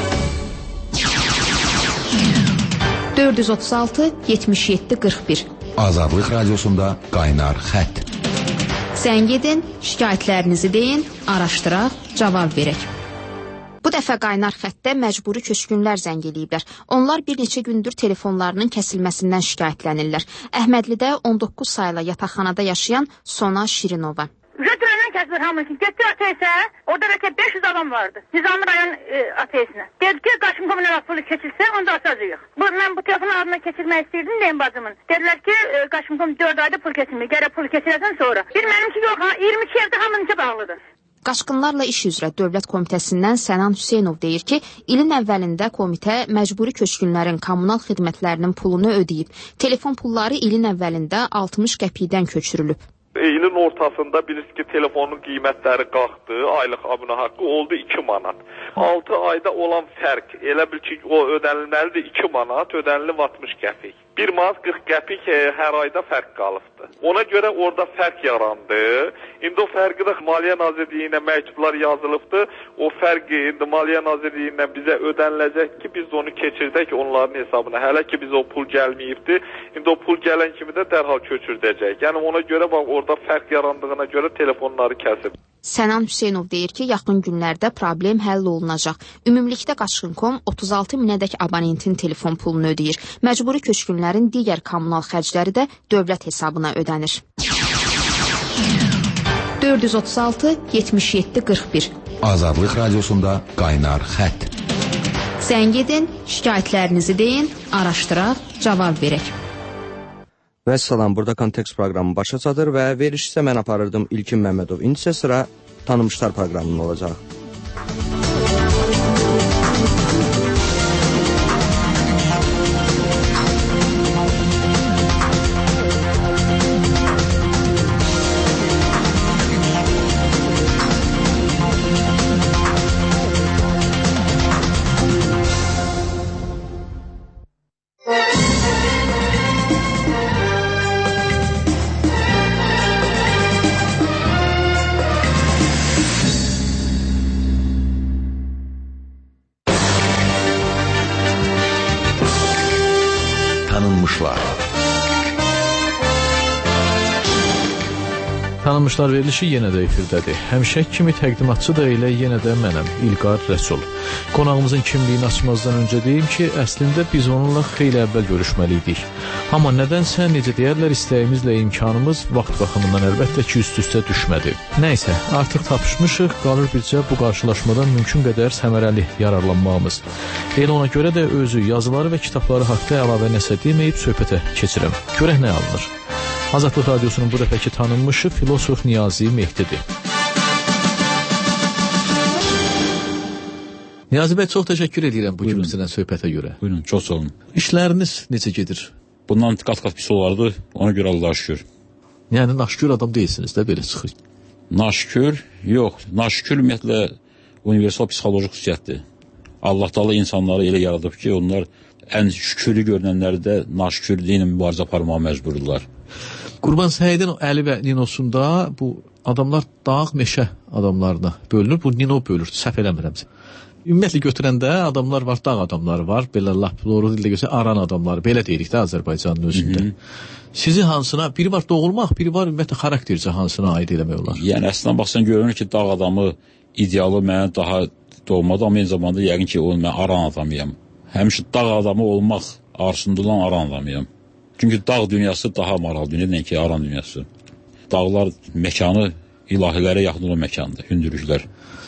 436 77 41. Azadlıq Radiosunda qaynar xətt. Zəng edin, şikayətlərinizi deyin, araşdıraq, cavab verək. Bu dəfə qaynar xəttə məcburi köçkünlər zəng eləyiblər. Onlar bir neçə gündür telefonlarının kəsilməsindən şikayətlənirlər. Əhmədlidə 19 saylı yataqxanada yaşayan Sona Şirinova. Götürəndən kəsilir hamısını. Getdi ateysə, orada bəlkə 500 adam vardı. Nizami rayon ateysinə. Dedi ki, qaşım kommunal pulu keçilsə, onda asacağıq. Mən bu telefonu adına keçirmək istəyirdim, deyim bacımın. Dedilər ki, qaşım kommunal 4 ayda pul keçilmir. Gərək pul keçirəsən sonra. Bir mənim ki, yox, 22 evdə hamınınki bağlıdır. Qaçqınlarla iş üzrə Dövlət Komitəsindən Sənan Hüseynov deyir ki, ilin əvvəlində komitə məcburi köçkünlərin kommunal xidmətlərinin pulunu ödəyib. Telefon pulları ilin əvvəlində 60 qəpikdən köçürülüb. İlin ortasında bilirsiniz ki, telefonun qiymətləri qalxdı, aylıq abunə haqqı oldu 2 manat. 6 ayda olan fərq, elə bil ki, o ödənilməlidir 2 manat, ödənilib 60 qəpik. 1 manat 40 qəpik hər ayda fərq qalıbdı. Ona görə orada fərq yarandı. İndi o fərqi də Maliyyə Nazirliyinə məktublar yazılıbdı. O fərqi indi Maliyyə Nazirliyindən bizə ödəniləcək ki, biz onu keçirdək onların hesabına. Hələ ki, bizə o pul gəlməyibdi. İndi o pul gələn kimi də dərhal köçürdəcək. Yəni ona görə bax, orada fərq yarandığına görə telefonları kəsib. Sənan Hüseynov deyir ki, yaxın günlərdə problem həll olunacaq. Ümumilikdə Qaçqın.com 36 minədək abonentin telefon pulunu ödəyir. Məcburi köçkünlərin digər kommunal xərcləri də dövlət hesabına ödənir. 436 77 41. Azadlıq Radiosunda qaynar xətt. Zəng edin, şikayətlərinizi deyin, araşdıraq, cavab verək. Və salam, burada Kontekst proqramı başa çatır və verişsə mən aparırdım İlkin Məmmədov. İndi isə sıra Tanımışlar proqramının olacaq. Tanınmışlar. Tanınmışlar verilişi yenə də efirdədir. Həmişək kimi təqdimatçı da elə yenə də mənəm, İlqar Rəsul. Qonağımızın kimliyini açmazdan öncə deyim ki, əslində biz onunla xeyli əvvəl görüşməliydik. Amma nədənsə, necə deyərlər, istəyimizlə imkanımız vaxt baxımından əlbəttə ki, üst-üstə düşmədi. Nəysə, artıq tapışmışıq, qalır bircə bu qarşılaşmadan mümkün qədər səmərəli yararlanmağımız. Elə ona görə də özü, yazıları və kitabları haqda əlavə nəsə deməyib söhbətə keçirəm. Görək nə alınır. Azadlıq Radiosunun bu dəfəki tanınmışı filosof Niyazi Mehdidir. Niyazi bəy, çox təşəkkür edirəm bu gün sizdən söhbətə görə. Buyurun, çox sağ olun. İşləriniz necə gedir? Bundan qat-qat pis olardı, ona görə Allah'a şükür. Yəni, naşükür adam deyilsiniz də, belə çıxır. Naşükür, yox. Naşükür ümumiyyətlə universal psixolojik xüsusiyyətdir. Allah Taala insanları elə yaradıb ki, onlar ən şükürlü görünənləri də naşükür deyilən mübarizə aparmağa məcburdular. Qurban Səidin Əli və Ninosunda bu adamlar dağ meşə adamlarına bölünür. Bu Nino bölür, səhv eləmirəmsə. Ümumiyyətlə götürəndə adamlar var, dağ adamları var, belə lap doğru dildə götürsə aran adamları, belə deyirik də Azərbaycanın özündə. Sizi hansına, biri var doğulmaq, biri var ümumiyyətlə xaraktercə hansına aid eləmək olar? Yəni əslində baxsan görünür ki, dağ adamı idealı mənə daha doğmadı, amma eyni zamanda yəqin ki, mən aran adamıyam. Həmişə dağ adamı olmaq arzusunda olan aran adamıyam. Çünki dağ dünyası daha maraqlı dünyədir ki, aran dünyası. Dağlar məkanı ilahilərə yaxın olan məkandır, hündürlüklər.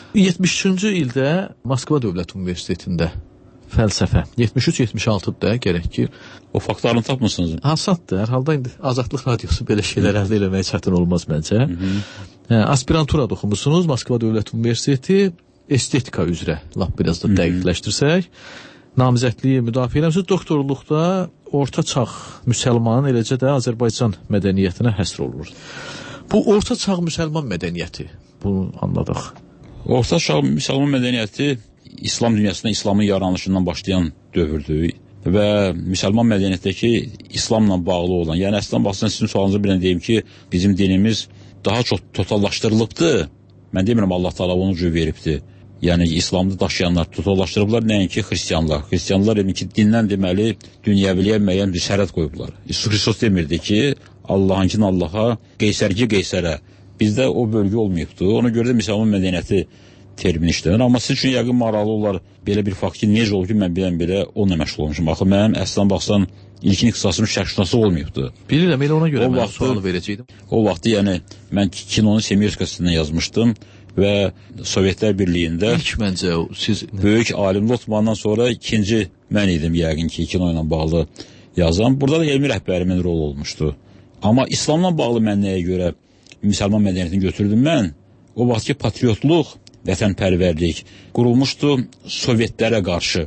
73-cü ildə Moskva Dövlət Universitetində fəlsəfə, 73-76-da gərək ki... O faktlarını tapmısınız? Hasatdır, hər halda indi Azadlıq Radiosu belə şeylər əldə eləməyə çətin olmaz məncə. Aspiranturada oxumusunuz, Moskva Dövlət Universiteti, estetika üzrə, lap biraz da dəqiqləşdirsək. Namizədliyi müdafiə eləmişsiniz, doktorluqda orta çağ müsəlmanın, eləcə də Azərbaycan mədəniyyətinə həsr olunur. Bu orta çağ müsəlman mədəniyyəti, bunu anladıq. Orta çağ müsəlman mədəniyyəti İslam dünyasında İslamın yaranışından başlayan dövrdür və müsəlman mədəniyyətdəki İslamla bağlı olan, yəni əslən baxsan sizin sualınızı bilən deyim ki, bizim dinimiz daha çox totallaşdırılıbdır. Mən demirəm Allah Taala onu cür veribdir. Yəni İslamda daşıyanlar totallaşdırıblar, nəinki xristianlar. Xristianlar ki, dindən deməli dünyəviliyə müəyyən bir sərhəd qoyublar. İsus Xristos demirdi ki, Allahınkini Allaha, Qeysərki Qeysərə. Bizdə o bölgə olmayıbdır. Ona görə də müsəlman mədəniyyəti termini işlənir. Amma siz üçün yəqin maraqlı olar belə bir fakt ki, necə olur ki, mən bilən belə onunla məşğul olmuşum. Axı mənim əslən baxsan ilkin ixtisasım şərqşünası olmayıbdır. Bilirəm, elə ona görə mən sualı verəcəydim. O vaxtı yəni mən kinonun semiotikasından yazmışdım və Sovetlər Birliyində İlk məncə siz böyük alim Lotmandan sonra ikinci mən idim yəqin ki, kino ilə bağlı yazan. Burada da elmi rəhbərimin rolu olmuşdu. Amma İslamla bağlı mən nəyə görə müsəlman mədəniyyətini götürdüm mən? O vaxtki patriotluq, vətənpərvərlik qurulmuşdu Sovetlərə qarşı.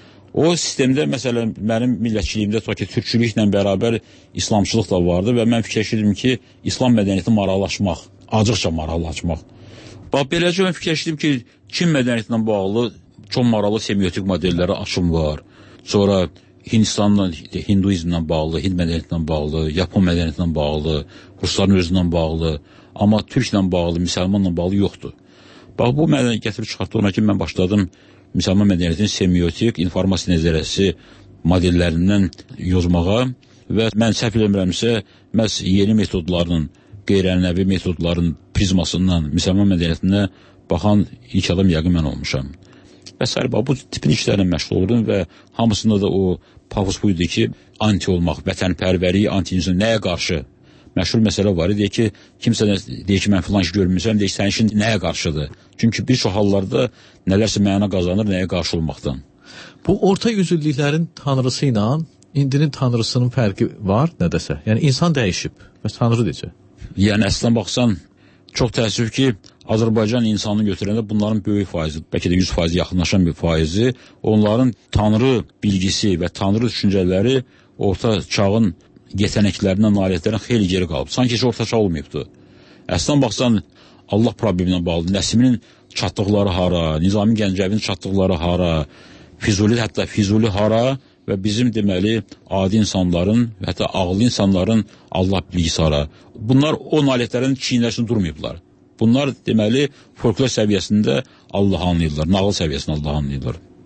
O sistemdə, məsələn, mənim millətçiliyimdə türkçülüklə bərabər İslamçılıq da vardı və mən fikirləşirdim ki, İslam mədəniyyəti maraqlaşmaq, acıqca maraqlaşmaq. Bax, beləcə mən fikirləşdim ki, Çin mədəniyyətinə bağlı çox maraqlı semiotik modelləri açım var. Sonra Hindistanla, Hinduizmlə bağlı, Hind mədəniyyətinə bağlı, Yapon mədəniyyətinə bağlı, Rusların özündən bağlı, amma Türklə bağlı, müsəlmanla bağlı yoxdur. Bax, bu mədəniyyət gətirib çıxartdı ona ki, mən başladım müsəlman mədəniyyətinin semiotik, informasiya nəzərəsi modellərindən yozmağa və mən səhv eləmirəmsə, məhz yeni metodların, qeyri-ənənəvi metodların prizmasından müsəlman mədəniyyətinə baxan ilk adam yəqin mən olmuşam. Və s. bu tipin işlərlə məşğul olurdum və hamısında da o pafos buydu ki, anti olmaq, vətənpərvəri, anti-insan nəyə qarşı? Məşhur məsələ var idi ki, kimsə deyir ki, mən filan iş görmürsəm, deyir ki, sənin işin nəyə qarşıdır? Çünki bir çox hallarda nələrsə məna qazanır, nəyə qarşı olmaqdan. Bu orta yüzüllüklərin tanrısı ilə indinin tanrısının fərqi var, nədəsə? Yəni, insan dəyişib və tanrı necə? Yəni, əslən baxsan, çox təəssüf ki, Azərbaycan insanını götürəndə bunların böyük faizi, bəlkə də 100% yaxınlaşan bir faizi, onların tanrı bilgisi və tanrı düşüncələri orta çağın yetənəklərindən, nailiyyətlərindən xeyli geri qalıb. Sanki heç orta çağ olmayıbdır. Əslən baxsan, Allah probleminə bağlı, Nəsiminin çatdıqları hara, Nizami Gəncəvinin çatdıqları hara, hətta Füzuli hara və bizim deməli adi insanların, hətta ağıllı insanların Allah bilgisi hara. Bunlar o nailiyyətlərin çiynləşində durmayıblar. Bunlar deməli folklor səviyyəsində Allah'ı anlayırlar, nağıl səviyyəsində Allah'ı anlayırlar.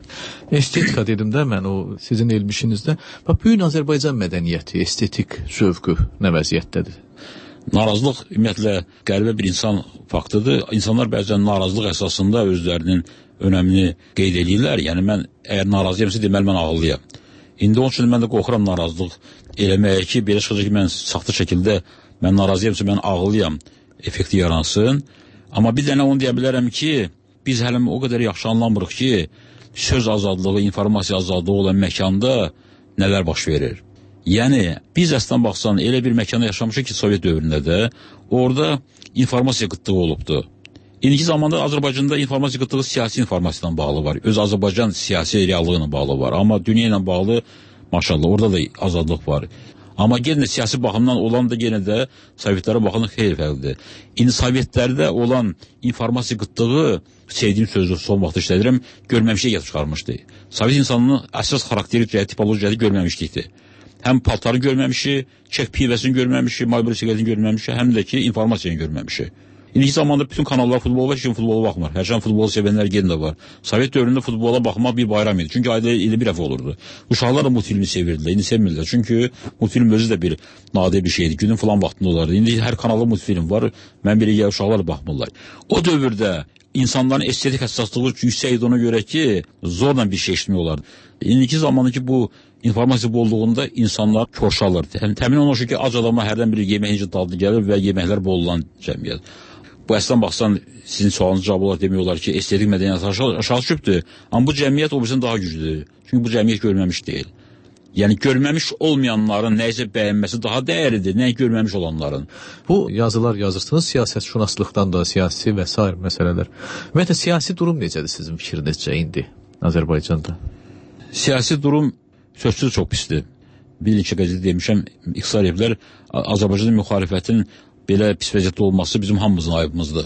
Estetika dedim də mən o sizin elm işinizdə. Bax, bu gün Azərbaycan mədəniyyəti, estetik zövqü nə vəziyyətdədir? Narazılıq ümumiyyətlə qəribə bir insan faktıdır. İnsanlar bəzən narazılıq əsasında özlərinin önəmini qeyd edirlər. Yəni mən əgər narazıyamsa deməli mən ağıllıyam. İndi onun üçün mən də qorxuram narazılıq eləməyə ki, belə çıxacaq ki, mən saxta şəkildə mən narazıyamsa mən ağıllıyam effekti yaransın. Amma bir dənə onu deyə bilərəm ki, biz hələ o qədər yaxşı anlamırıq ki, söz azadlığı, informasiya azadlığı olan məkanda nələr baş verir. Yəni, biz əslən baxsan, elə bir məkanda yaşamışıq ki, Sovet dövründə də, orada informasiya qıtlığı olubdur. İndiki zamanda Azərbaycanda informasiya qıtlığı siyasi informasiyadan bağlı var. Öz Azərbaycan siyasi reallığı ilə bağlı var. Amma dünya ilə bağlı, maşallah, orada da azadlıq var. Amma yenə siyasi baxımdan olan da yenə də Sovetlərə baxımdan xeyli fərqlidir. İndi Sovetlərdə olan informasiya qıtlığı, sevdiyim sözü son vaxt işlədirəm, görməmişliyə gətirib çıxarmışdı. Sovet insanının əsas xarakteri, tipologiyası görməmişlikdir. Həm paltarı görməmişik, çək pivəsini görməmişik, Marlboro siqaretini görməmişik, həm də ki, informasiyanı görməmişik. İndiki zamanda bütün kanallar futbol var, heç kim futbola baxmır. Hər şey futbolu sevənlər yenə də var. Sovet dövründə futbola baxmaq bir bayram idi. Çünki ayda ili bir dəfə olurdu. Uşaqlar da multfilmi sevirdilər, indi sevmirlər. Çünki multfilm özü də bir nadir bir şeydir. Günün falan vaxtında olardı. İndi hər kanalda multfilm var. Mən bir yerə uşaqlar da baxmırlar. O dövrdə insanların estetik həssaslığı yüksək idi ona görə ki, zorla bir şey eşitmək olardı. İndiki zamanda ki, bu informasiya bolluğunda insanlar korşalır. Təmin olunur ki, ac adama hərdən bir yemək dadlı gəlir və yeməklər bol olan cəmiyyət. Bu əslən baxsan, sizin sualınız cavab olaraq demək olar ki, estetik mədəniyyət aşağı düşübdür. Amma bu cəmiyyət o birisindən daha güclüdür. Çünki bu cəmiyyət görməmiş deyil. Yəni, görməmiş olmayanların nəyisə bəyənməsi daha dəyərlidir, nəyi görməmiş olanların. Bu yazılar yazırsınız, siyasətşünaslıqdan da, siyasi və s. məsələlər. Ümumiyyətlə, siyasi durum necədir sizin fikrinizcə indi Azərbaycanda? Siyasi durum sözsüz çox pisdir. Bir neçə qəzetdə demişəm, iqtisadiyyələr Azərbaycanda müxalifətin belə pis vəziyyətdə olması bizim hamımızın ayıbımızdır.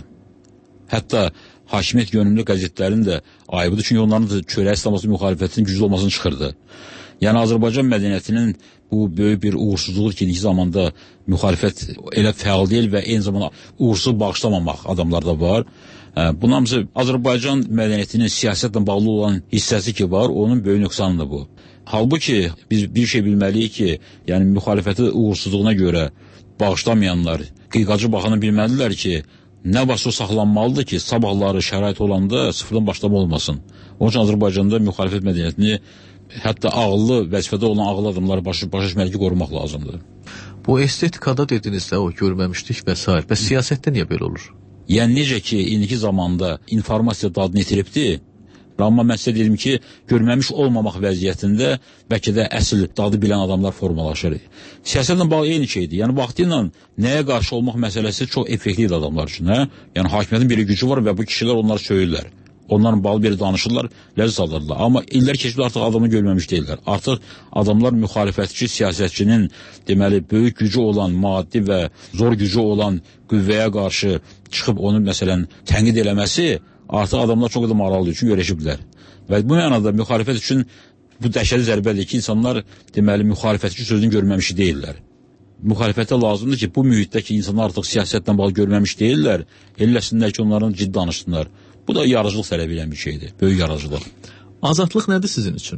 Hətta hakimiyyət yönümlü qəzetlərin də ayıbıdır, çünki onların da çörək islaması müxalifətinin güclü olmasını çıxırdı. Yəni, Azərbaycan mədəniyyətinin bu böyük bir uğursuzluğu ki, indiki zamanda müxalifət elə fəal deyil və eyni zamanda uğursuz bağışlamamaq adamlarda var. Bunun hamısı Azərbaycan mədəniyyətinin siyasətlə bağlı olan hissəsi ki var, onun böyük nöqsanıdır bu. Halbuki biz bir şey bilməliyik ki, yəni müxalifəti uğursuzluğuna görə bağışlamayanlar, qıyqacı baxanı bilməlilər ki, nə varsa o saxlanmalıdır ki, sabahları şərait olanda sıfırdan başlama olmasın. Onun üçün Azərbaycanda müxalifət mədəniyyətini hətta ağıllı vəzifədə olan ağıllı adamları başa düşməli ki, qorumaq lazımdır. Bu estetikada dediniz də, o görməmişlik və s. Bəs siyasətdə niyə belə olur? Yəni necə ki, indiki zamanda informasiya dadını itiribdir, amma mən sizə dedim ki, görməmiş olmamaq vəziyyətində bəlkə də əsl dadı bilən adamlar formalaşır. Siyasətlə bağlı eyni şeydir. Yəni, vaxtı ilə nəyə qarşı olmaq məsələsi çox effektivdir adamlar üçün. Yəni, hakimiyyətin bir gücü var və bu kişilər onları söyürlər. Onların bağlı bir danışırlar, ləzzət alırlar. Amma illər keçdi artıq adamı görməmiş deyirlər. Artıq adamlar müxalifətçi, siyasətçinin deməli, böyük gücü olan, maddi və zor gücü olan qüvvəyə qarşı çıxıb onu məsələn tənqid eləməsi artıq adamlar çox da maraqlıdır, çünki öyrəşiblər. Və bu mənada müxalifət üçün bu dəhşətli zərbədir ki, insanlar deməli müxalifətçi sözünü görməmişi deyirlər. Müxalifətə lazımdır ki, bu mühitdə ki, insanlar artıq siyasətlə bağlı görməmiş deyirlər, eləsinlər ki, onların ciddi danışsınlar. Bu da yaradıcılıq tələb edən bir şeydir, böyük yaradıcılıq. Azadlıq nədir sizin üçün?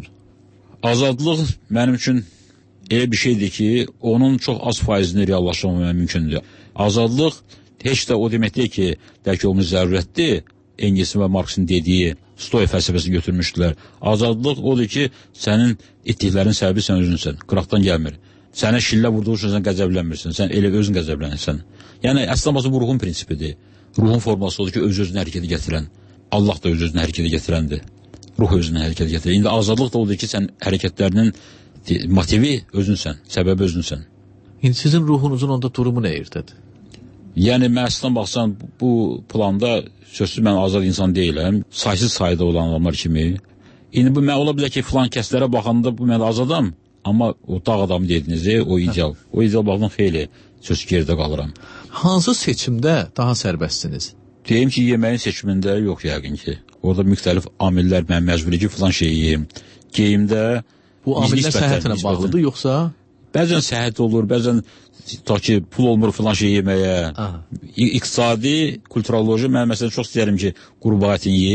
Azadlıq mənim üçün elə bir şeydir ki, onun çox az faizini reallaşdırmamaq mümkündür. Azadlıq heç də o demək deyil ki, dərk olunmuş zərurətdir. Engelsin və Marksin dediyi Stoya fəlsəfəsini götürmüşdülər. Azadlıq odur ki, sənin etdiklərin səbəbi sən özünsən, qıraqdan gəlmir. Sənə şillə vurduğu üçün sən qəzəblənmirsən, sən elə özün qəzəblənirsən. Yəni, əslində bu ruhun prinsipidir. Ruhun forması odur ki, öz-özünü hərəkətə gətirən. Allah da öz-özünü hərəkətə gətirəndir. Ruh özünü hərəkətə gətirən. İndi azadlıq da odur ki, sən hərəkətlərinin motivi özünsən, səbəbi özünsən. İndi sizin ruhunuzun onda durumu nə yerdədir? Yəni, mən əslən baxsan, bu planda sözsüz mən azad insan deyiləm. Saysız sayda olan adamlar kimi. İndi bu mən ola bilər ki, filan kəslərə baxanda bu mən azadam. Amma o dağ adamı dediniz, o ideal. O ideal baxımdan xeyli sözsüz gerdə qalıram. Hansı seçimdə daha sərbəstsiniz? Deyim ki, yeməyin seçimində yox yəqin ki. Orada müxtəlif amillər mən məcburi ki, filan şey yeyim. Geyimdə... Bu amillər səhhətlə bağlıdır, yoxsa? Bəzən səhhət olur, bəzən ta ki, pul olmur filan şey yeməyə. İqtisadi, kulturoloji, mən məsələn çox istəyərəm ki, qurbağa ətini yeyim.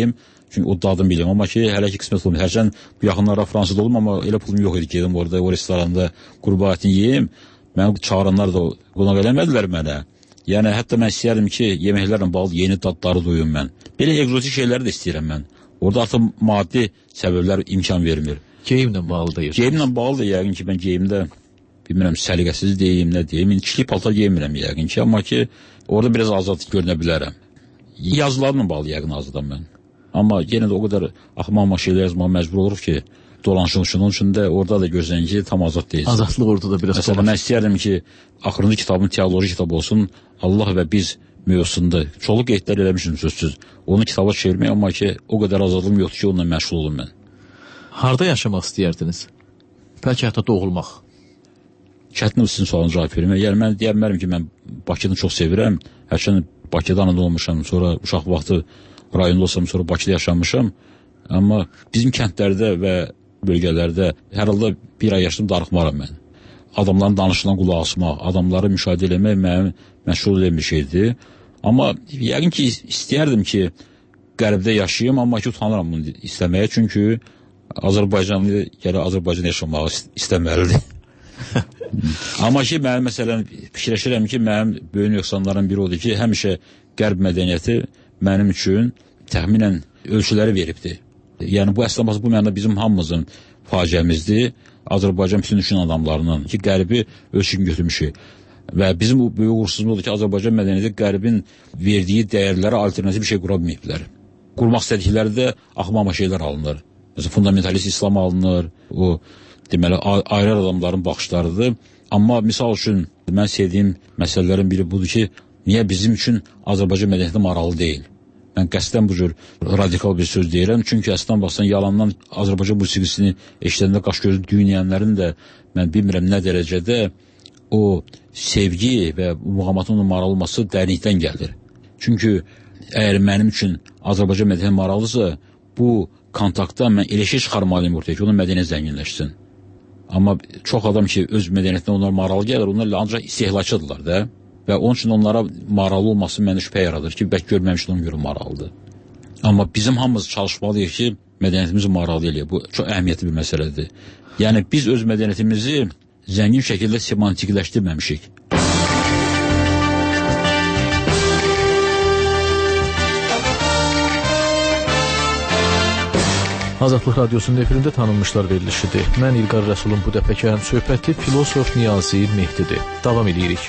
Çünki o dadını bilirəm. Amma ki, hələ ki qismət olmuyor. Hərçən bu yaxınlarda Fransada olum, amma elə pulum yox idi ki, gedim orada o restoranda qurbağa ətini yeyim. Məni çağıranlar da qonaq eləmədilər mənə. Yəni, hətta mən istəyərdim ki, yeməklərlə bağlı yeni dadları duyum mən. Belə egzotik şeyləri də istəyirəm mən. Orada artıq maddi səbəblər imkan vermir. Geyimlə bağlı da yersiniz. Geyimlə bağlı da yəqin ki, mən geyimdə bilmirəm, səliqəsiz deyim, nə deyim. İnçikli paltar geymirəm yəqin ki, amma ki, orada biraz azad görünə bilərəm. Yazılarla bağlı yəqin azadam mən. Amma yenə də o qədər axmaqma şeylər yazmağa məcbur oluruq ki, dolanışılışın. Onun üçün də orada da gözləyən ki, tam azad deyilsin. Azadlıq orada da biraz məsələn, mən istəyərdim ki, axırıncı kitabım teoloji kitab olsun, Allah və biz mövzusunda. Çoxlu qeydlər eləmişim sözsüz. Onu kitaba çevirmək, amma ki, o qədər azadlığım yoxdur ki, onunla məşğul olum mən. Harada yaşamaq istəyərdiniz? Bəlkə hətta doğulmaq. Çətin sizin sualını cavab verim. Yəni, mən deyə bilmərəm ki, mən Bakını çox sevirəm. Hərçən Bakıda anadan olmuşam, sonra uşaq vaxtı rayonda olsam, sonra Bakıda yaşamışam. Amma bizim kəndlərdə və bölgələrdə hər halda bir ay yaşadım, darıxmaram mən. Adamların danışılan qulaq asmaq, adamları müşahidə eləmək mənim məşğul edən bir şeydir. Amma yəqin ki, istəyərdim ki, qərbdə yaşayayım, amma ki, utanıram bunu istəməyə, çünki Azərbaycanlı gələ Azərbaycan yaşamağı istəməlidir. Amma ki, mənim məsələn fikirləşirəm ki, mənim böyük nöqsanlarım biri odur ki, həmişə qərb mədəniyyəti mənim üçün təxminən ölçüləri veribdir. Yəni, bu əslində bu mənada bizim hamımızın faciəmizdir. Azərbaycan bütün düşün adamlarının ki, qərbi ölçün götürmüşük. Və bizim bu böyük uğursuzluğumuz odur ki, Azərbaycan mədəniyyəti qərbin verdiyi dəyərlərə alternativ bir şey qura bilməyiblər. Qurmaq istədikləri də axmaqma şeylər alınır. Məsələn, fundamentalist İslam alınır, o deməli, ayrı adamların baxışlarıdır. Amma misal üçün, mən sevdiyim məsələlərin biri budur ki, niyə bizim üçün Azərbaycan mədəniyyəti maraqlı deyil? Mən qəsdən bu cür radikal bir söz deyirəm, çünki əslən baxsan, yalandan Azərbaycan musiqisini eşidəndə qaş gözü düyünləyənlərin də mən bilmirəm nə dərəcədə o sevgi və muğamatın maraqlı olması dərinlikdən gəlir. Çünki əgər mənim üçün Azərbaycan mədəniyyəti maraqlısa, bu kontaktda mən elə şey çıxarmalıyım ortaya ki, onun mədəniyyət zənginləşsin. Amma çox adam ki, öz mədəniyyətinə onlar maraqlı gəlir, onlar ancaq istehlakçıdırlar da. Və onun üçün onlara maraqlı olması mənə şübhə yaradır ki, bəlkə görməmişdən ona görə maraqlıdır. Amma bizim hamımız çalışmalıyıq ki, mədəniyyətimizi maraqlı eləyək. Bu çox əhəmiyyətli bir məsələdir. Yəni, biz öz mədəniyyətimizi zəngin şəkildə semantikləşdirməmişik. Azadlıq Radyosu'nun efirində tanınmışlar verilişidir. Mən İlqar Rəsulun bu dəfəki həmsöhbəti filosof Niyazi Mehdidir. Davam edirik.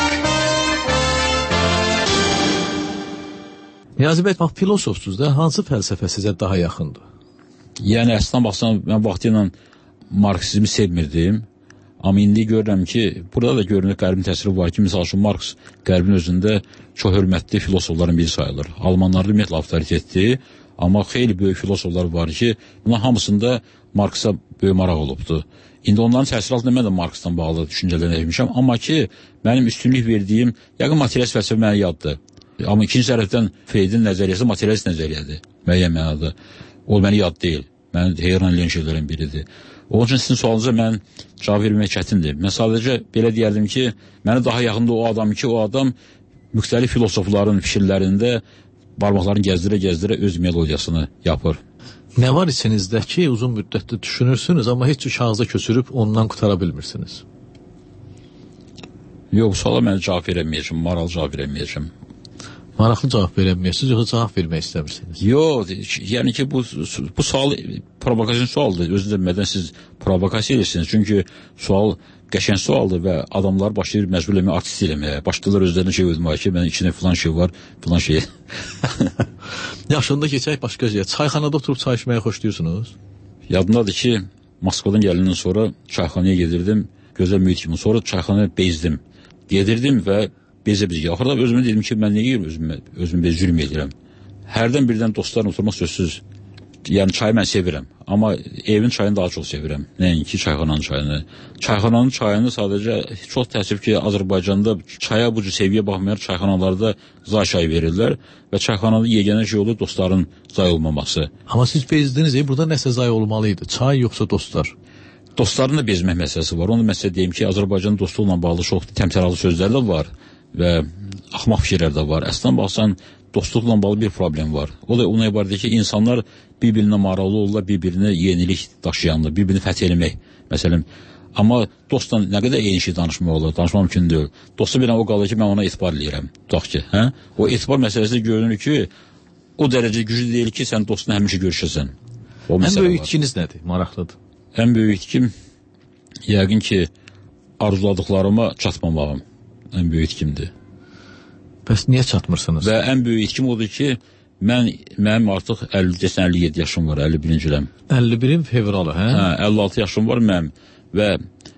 Niyazi bəy, filosofsuz da hansı fəlsəfə sizə daha yaxındır? Yəni, əslən baxsan, mən vaxtı ilə Marksizmi sevmirdim. Amma indi görürəm ki, burada da görünür qərbin təsiri var ki, misal üçün Marks qərbin özündə çox hörmətli filosofların biri sayılır. Almanlarda ümumiyyətlə avtoritetdir. Amma xeyli böyük filosoflar var ki, bunların hamısında Marksa böyük maraq olubdur. İndi onların təsiri altında mən də Marksdan bağlı düşüncələrlə etmişəm. Amma ki, mənim üstünlük verdiyim, yəqin materialist fəlsəfə mənə yaddır. Amma ikinci tərəfdən Freydin nəzəriyyəsi materialist nəzəriyyədir, müəyyən mənada. O məni yad deyil, mən heyran eləyən şeylərin biridir. Onun üçün sizin sualınıza mən cavab vermək çətindir. Mən sadəcə belə deyərdim ki, mənə daha yaxında o adam ki, o adam müxtəlif filosofların fikirlərində barmaqlarını gəzdirə-gəzdirə öz melodiyasını yapır. Nə var içinizdə ki, uzun müddətdə düşünürsünüz, amma heç kağıza köçürüb ondan qutara bilmirsiniz? Yox, bu suala mən cavab verəməyəcəm, maraqlı cavab verəməyəcəm. Maraqlı cavab verəməyəsiniz, yoxsa cavab vermək istəmirsiniz? Yox, yəni ki, bu sual provokasyon sualdır. Özünüzdən siz provokasiya edirsiniz. Çünki sual qəşəng sualdır və adamlar başlayır məcbur eləməyə, artist eləməyə. Başlayırlar özlərinə şey ödməyə ki, mənim içində filan şey var, filan şey. Yaşında keçək başqa şey. Çayxanada oturub çay içməyə xoşlayırsınız? Yadımdadır ki, Moskvadan gəlindən sonra çayxanaya gedirdim, gözəl mühit kimi. Sonra çayxanaya bezdim. Gedirdim və bezə-bezə. Axırda özümə dedim ki, mən niyə özümü bezə zülm edirəm? Hərdən birdən dostlarla oturmaq sözsüz. Yəni, çayı mən sevirəm. Amma evin çayını daha çox sevirəm. Nəinki çayxananın çayını. Çayxananın çayını sadəcə çox təəssüf ki, Azərbaycanda çaya bu cür seviyə baxmayaraq çayxanalarda zay çay verirlər və çayxanada yeganə şey olur dostların zay olmaması. Amma siz bezdiniz, burada nəsə zay olmalıydı. Çay yoxsa dostlar? Dostların da bezmək məsələsi var. Onu məsələ deyim ki, Azərbaycanın dostluqla bağlı çox təmtəralı sözlər də var və axmaq fikirlər də var. Əslən baxsan, dostluqla bağlı bir problem var. O da ona ibarətdir ki, insanlar bir-birinə maraqlı olurlar, bir-birinə yenilik daşıyanlar, bir-birini fəth eləmək. Məsələn, amma dostla nə qədər eyni şey danışmaq olur, danışmaq mümkün deyil. Dosta bir o qalır ki, mən ona etibar eləyirəm. Tutaq ki, hə? O etibar məsələsində görünür ki, o dərəcə güclü deyil ki, sən dostla həmişə görüşəsən. Ən böyük itkiniz nədir? Maraqlıdır. Ən böyük itkim, yəqin ki, arzuladıqlarıma çatmamağım ən böyük itkimdir. Bəs niyə çatmırsınız? Və ən böyük itkim odur ki, mənim artıq 57 yaşım var, 51-ci iləm. 51-in fevralı, hə? Hə, 56 yaşım var mənim və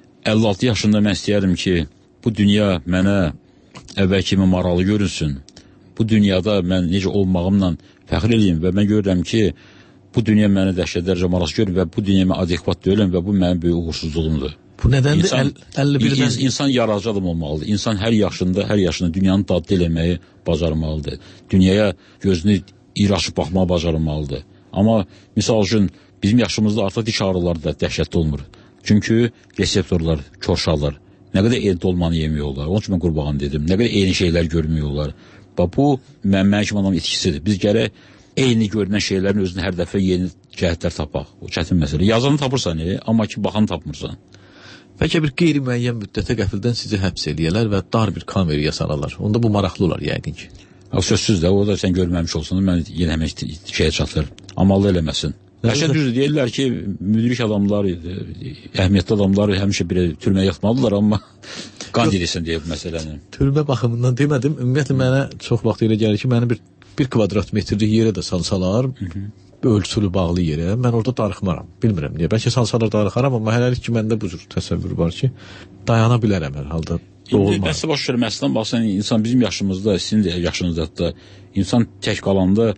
56 yaşında mən istəyərdim ki, bu dünya mənə əvvəl kimi maraqlı görünsün. Bu dünyada mən necə olmağımla fəxr eləyim və mən görürəm ki, bu dünya mənə dəhşət dərəcə maraqlı görür və bu dünya mən adekvat deyiləm və bu mənim böyük uğursuzluğumdur. Bu nədəndir? 51-dən İnsan yaradıcı adam olmalıdır. İnsan hər yaşında dünyanın dadlı eləməyi bacarmalıdır. Dünyaya gözünü iri açıb baxmağa bacarmalıdır. Amma misal üçün bizim yaşımızda artıq diş ağrıları da dəhşətli olmur. Çünki reseptorlar, korşallar nə qədər eyni dolmanı yemiyorlar. Onun üçün mən qurbağan dedim. Nə qədər eyni şeylər görmüyorlar. Bu mənim kimi adamın etkisidir. Biz gərək eyni görünən şeylərin özünü hər dəfə yeni cəhətlər tapaq. O çətin məsələ. Yazanı tapırsan, amma ki, baxanı tapmırsan. Bəlkə bir qeyri-müəyyən müddətə qəfildən sizi həbs eləyələr və dar bir kameraya salalar. Onda bu maraqlı olar yəqin ki. Sözsüz də, o da sən görməmiş olsun, mən yenə həmək şeyə çatır. Amallı eləməsin. Həşən düzdür, deyirlər ki, müdrik adamlar, əhəmiyyətli adamlar həmişə bir türməyə yatmalıdırlar, amma qan deyilsin deyib məsələni. Türmə baxımından demədim, ümumiyyətlə mənə çox vaxt elə gəlir ki, məni bir kvadrat metrlik yerə də salsalar, ölçülü bağlı yerə, mən orada darıxmaram. Bilmirəm niyə, bəlkə salsalar darıxaram, amma hələlik ki, məndə bu cür təsəvvür var ki, dayana bilərəm hər halda. Bəs baş verir, məsələn, baxsan, insan bizim yaşımızda, sizin də yaşınızda da, insan tək qalanda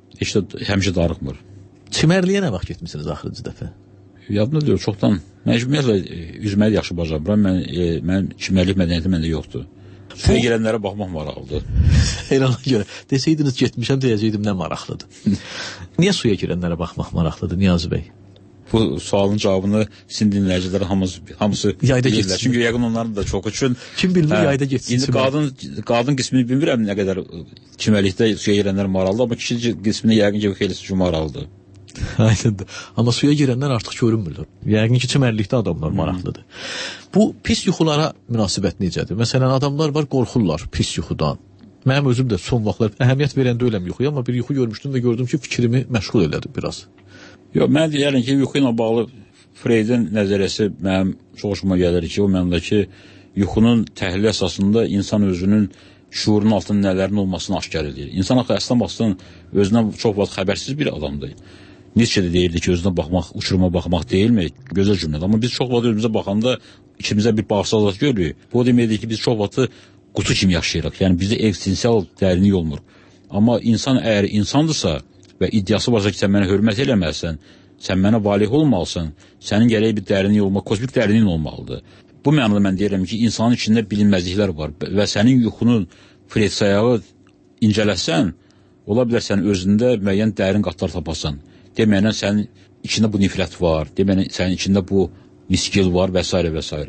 həmişə darıxmır. Çimərliyə nə vaxt getmişsiniz axırıncı dəfə? Yadımda deyil, çoxdan. Mən ümumiyyətlə üzməyi yaxşı bacarıram, mən çimərlik mədəniyyəti məndə yoxdur. Suya girənlərə baxmaq maraqlıdır. Elana görə. Desəydiniz getmişəm, deyəcəkdim nə maraqlıdır. Niyə suya girənlərə baxmaq maraqlıdır, Niyazi bəy? Bu sualın cavabını sizin dinləyicilərin hamısı yayda bilirlər. Çünki yəqin onların da çox üçün. Kim bilmir yayda getsin? İndi qadın qismini bilmirəm nə qədər çimərlikdə suya girənlər maraqlıdır, amma kişi qismini yəqin ki, xeyli suyu maraqlıdır. Aynen. Amma suya girənlər artıq görünmürlər. Yəqin ki, çimərlikdə adamlar maraqlıdır. Bu pis yuxulara münasibət necədir? Məsələn, adamlar var, qorxurlar pis yuxudan. Mənim özüm də son vaxtlar əhəmiyyət verəndə öləm yuxuya, amma bir yuxu görmüşdüm və gördüm ki, fikrimi məşğul elədi biraz. Yox, mən deyərəm ki, yuxu ilə bağlı Freydin nəzəriyyəsi mənim çox hoşuma gəlir ki, o mənimdəki yuxunun təhlili əsasında insan özünün şuurun altında nələrin olmasını aşkar edir. İnsan əslən baxsan özündən çox vaxt xəbərsiz bir adamdır. Nietzsche də deyirdi ki, özünə baxmaq, uçuruma baxmaq deyilmi? Gözəl cümlədir. Amma biz çox vaxt özümüzə baxanda içimizə bir bağırsaqlıq görürük. Bu deməkdir ki, biz çox vaxt qutu kimi yaşayırıq. Yəni bizdə eksistensial dərinlik olmur. Amma insan əgər insandırsa və iddiası varsa ki, sən mənə hörmət eləməlisən, sən mənə valih olmalısan, sənin gərək bir dərinlik olmaq, kosmik dərinlik olmalıdır. Bu mənada mən deyirəm ki, insanın içində bilinməzliklər var və sənin yuxunun Freyd sayağı incələsən, ola bilər sən özündə müəyyən dərin qatlar tapasan. Deməyən sənin içində bu nifrət var, deməyən sənin içində bu miskil var və s. və s.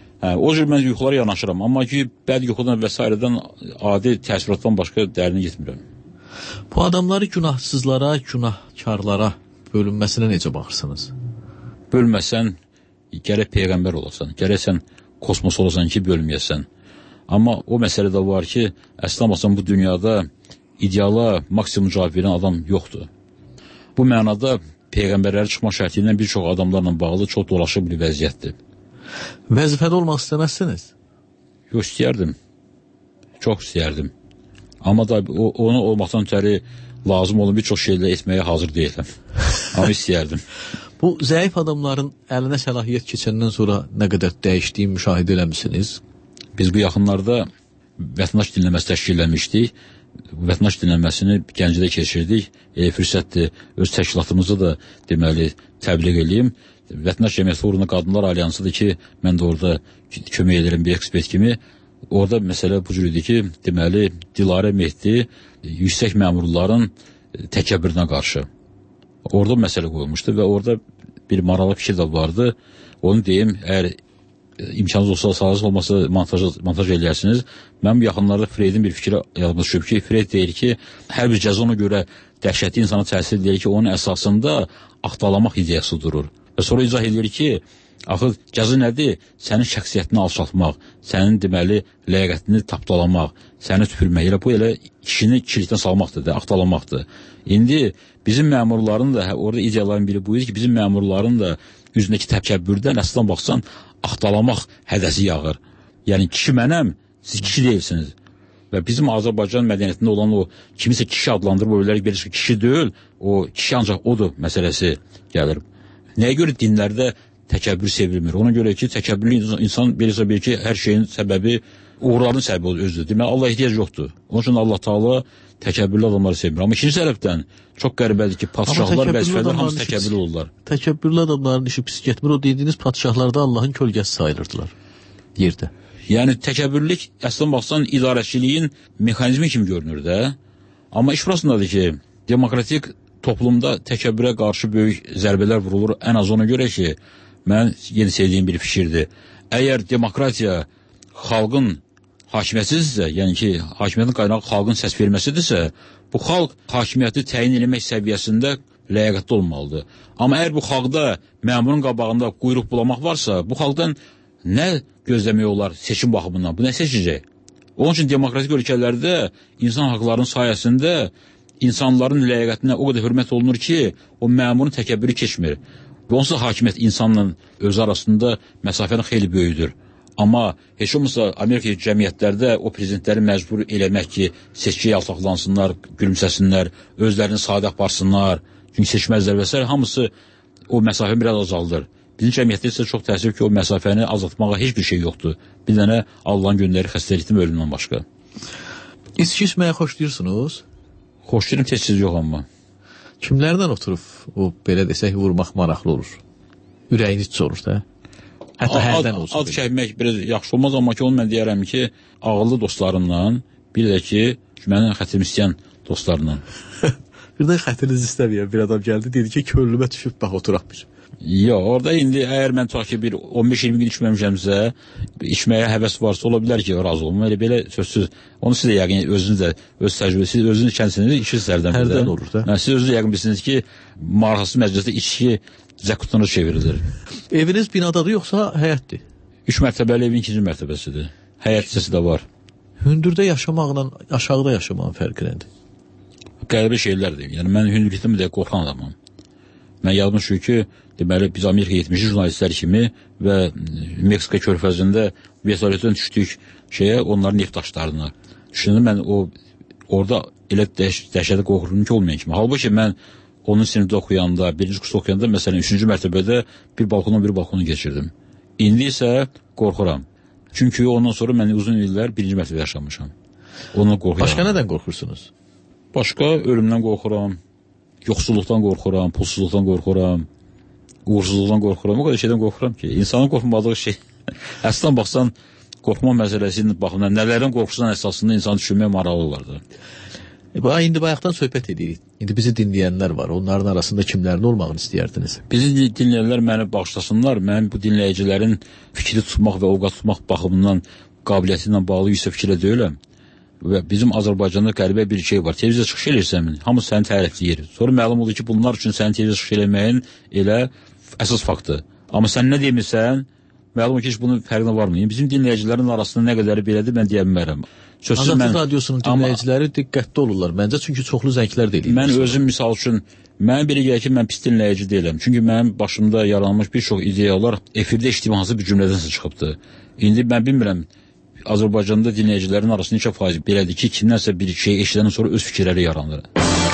O cür mən yuxulara yanaşıram, amma ki, bəd yuxudan və s.dən adi təəssüratdan başqa dərinə getmirəm. Bu adamları günahsızlara, günahkarlara bölünməsinə necə baxırsınız? Bölməsən, gərək peyğəmbər olasan, gərək sən kosmos olasan ki, bölməyəsən. Amma o məsələ də var ki, əslən bu dünyada ideala maksimum cavab verən adam yoxdur. Bu mənada peyğəmbərləri çıxma şərti ilə bir çox adamlarla bağlı çox dolaşıq bir vəziyyətdir. Vəzifədə olmaq istəməzsiniz? Yox, istəyərdim. Çox istəyərdim. Amma da onu olmaqdan ötəri lazım olan bir çox şeylə etməyə hazır deyiləm. Amma istəyərdim. Bu zəif adamların əlinə səlahiyyət keçəndən sonra nə qədər dəyişdiyini müşahidə eləmişsiniz? Biz bu yaxınlarda vətəndaş dinləməsi təşkilləmişdik. Vətəndaş dinləməsini Gəncədə keçirdik. Fürsətdir, öz təşkilatımızı da deməli təbliğ edeyim. Vətəndaş Cəmiyyəti uğruna Qadınlar Alyansıdır ki, mən də orada kömək edirəm bir ekspert kimi. Orada məsələ bu cür idi ki, deməli Dilarə Mehdi yüksək məmurların təkəbbürünə qarşı. Orada məsələ qoyulmuşdu və orada bir maraqlı fikir də vardı. Onu deyim, əgər imkanınız olsa, sağınız olmasa montaj eləyərsiniz. Mən bu yaxınlarda Freydin bir fikri yadıma düşüb ki, Freyd deyir ki, hər bir cəza ona görə dəhşətli insana təsir edir ki, onun əsasında axtalamaq ideyası durur. Və sonra izah edir ki, axı cəza nədir? Sənin şəxsiyyətini alçaltmaq, sənin deməli ləyaqətini tapdalamaq, səni tüpürmək, elə bu elə kişini kilitdən salmaqdır da, axtalamaqdır. İndi bizim məmurların da, orada ideyaların biri bu idi ki, bizim məmurların da üzündəki təkəbbürdən əslən baxsan, axtalamaq hədəsi yağır. Yəni kişi mənəm, siz kişi deyilsiniz. Və bizim Azərbaycan mədəniyyətində olan o kimisə kişi adlandırıb, o bilərək bir kişi deyil, o kişi ancaq odur məsələsi gəlir. Nəyə görə dinlərdə təkəbbür sevilmir? Ona görə ki, təkəbbürlü insan bilirsə bilir ki, hər şeyin səbəbi uğurların səbəbi özüdür. Deməli, Allah ehtiyac yoxdur. Onun üçün Allah Taala təkəbbürlü adamları sevmir. Amma ikinci tərəfdən çox qəribədir ki, padşahlar, vəzifələr hamısı təkəbbürlü olurlar. Təkəbbürlü adamların işi pis getmir. O dediyiniz padşahlarda Allahın kölgəsi sayılırdılar yerdə. Yəni təkəbbürlük əslən baxsan idarəçiliyin mexanizmi kimi görünür də. Amma iş burasındadır ki, demokratik toplumda təkəbbürə qarşı böyük zərbələr vurulur. Ən az ona görə ki, mən yeni sevdiyim bir fikirdir. Əgər demokratiya xalqın hakimiyyətsizdirsə, yəni ki, hakimiyyətin qaynağı xalqın səs verməsidirsə, bu xalq hakimiyyəti təyin etmək səviyyəsində ləyaqətli olmalıdır. Amma əgər bu xalqda məmurun qabağında quyruq bulamaq varsa, bu xalqdan nə gözləmək olar seçim baxımından? Bu nə seçəcək? Onun üçün demokratik ölkələrdə insan haqlarının sayəsində insanların ləyaqətinə o qədər hörmət olunur ki, o məmurun təkəbbürü keçmir. Və onsuz hakimiyyət insanla özü arasında məsafəni xeyli böyüdür. Amma heç olmasa Amerika cəmiyyətlərdə o prezidentləri məcbur eləmək ki, seçkiyə yaltaqlansınlar, gülümsəsinlər, özlərini sadə aparsınlar, çünki seçməzlər və s. hamısı o məsafəni biraz azaldır. Bizim cəmiyyətdə isə çox təəssüf ki, o məsafəni azaltmağa heç bir şey yoxdur. Bir dənə Allahın göndəri xəstəlikdən və ölümdən başqa. İçki içməyə xoşlayırsınız? Xoşlayıram, tez-tez yox amma. Kimlərdən oturub o, belə desək, vurmaq maraqlı olur? Ürəyiniz sorur da. Hətta hərdən olsun. Ad çəkmək biraz yaxşı olmaz, amma ki, onu mən deyərəm ki, ağıllı dostlarımla, bir də ki, mənim xətrim istəyən dostlarla. Bir də xətriniz istəməyən bir adam gəldi, dedi ki, könlümə düşüb, bax, oturaq bir. Yox, orada indi əgər mən tutaq ki, bir 15-20 gün içməmişəmsə, içməyə həvəs varsa, ola bilər ki, razı olma. Elə belə sözsüz. Onu siz də yəqin özünüz də, öz təcrübəsi, siz özünüz kəndisiniz, içirsiniz hərdən. Hərdən olur da. Siz özünüz yəqin bilirsiniz ki, maraqsız məclisdə içki zəqutuna çevrilir. Eviniz binadadır, yoxsa həyətdir? 3 mərtəbəli evin 2-ci mərtəbəsidir. Həyət hissəsi də var. Hündürdə yaşamaqla aşağıda yaşamağın fərqi nədir? Qəribə şeylərdir. Yəni, mən hündürlükdən bir də qorxan adamım. Mən yadıma düşür ki, deməli, biz Amerikaya getmişik jurnalistlər kimi və Meksika körfəzində vertolyotdan düşdük onların neft daşlarına. Düşündüm, mən orada elə dəhşətli qorxurum ki, olmayan kimi. Halbuki mən onun sinifdə oxuyanda, birinci kursda oxuyanda, məsələn, 3-cü mərtəbədə bir balkonu geçirdim. İndi isə qorxuram. Çünki ondan sonra mən uzun illər birinci mərtəbədə yaşamışam. Ondan qorxuram. Başqa nədən qorxursunuz? Başqa ölümdən qorxuram, yoxsulluqdan qorxuram, pulsuzluqdan qorxuram, uğursuzluqdan qorxuram. O qədər şeydən qorxuram ki, insanın qorxmadığı şey, əslən baxsan, qorxma məsələsinin baxımından, nələrdən qorxusundan əsasında insanı düşünmək maraqlı olardı. İndi bayaqdan söhbət edirik. İndi bizi dinləyənlər var. Onların arasında kimlərin olmağını istəyərdiniz? Bizi dinləyənlər məni bağışlasınlar. Mən bu dinləyicilərin fikri tutmaq və ovqat tutmaq baxımından qabiliyyəti ilə bağlı yüksək fikrə deyiləm. Və bizim Azərbaycanda qəribə bir şey var. Televizya çıxış eləyirsən, hamı səni tərifləyir. Sonra məlum olur ki, bunlar üçün sənin televizya çıxış eləməyin elə əsas faktdır. Amma sən nə demirsən, məlum ki, bunun fərqinə varmıyım. Bizim dinləyicilərin arasında nə qədəri belədir, mən deyə bilmərəm. Azadlıq radiosunun dinləyiciləri diqqətli olurlar. Məncə çünki çoxlu zənglər deyildir. Mən özüm misal üçün, mən belə gəlir ki, mən pis dinləyici deyiləm. Çünki mənim başımda yaranmış bir çox ideyalar efirdə eşitdiyim hansı bir cümlədənsə çıxıbdır. İndi mən bilmirəm, Azərbaycanda dinləyicilərin arasında neçə faiz belədir ki, kimdənsə bir şey eşidəndən sonra öz fikirləri yaranır.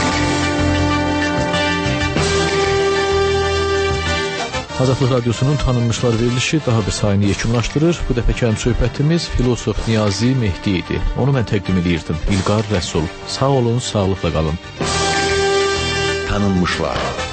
Azadlıq radiosunun tanınmışlar verilişi daha bir sayını yekunlaşdırır. Bu dəfəki söhbətimiz filosof Niyazi Mehdi idi. Onu mən təqdim edirdim. İlqar Rəsul. Sağ olun, sağlıqla qalın. Tanınmışlar.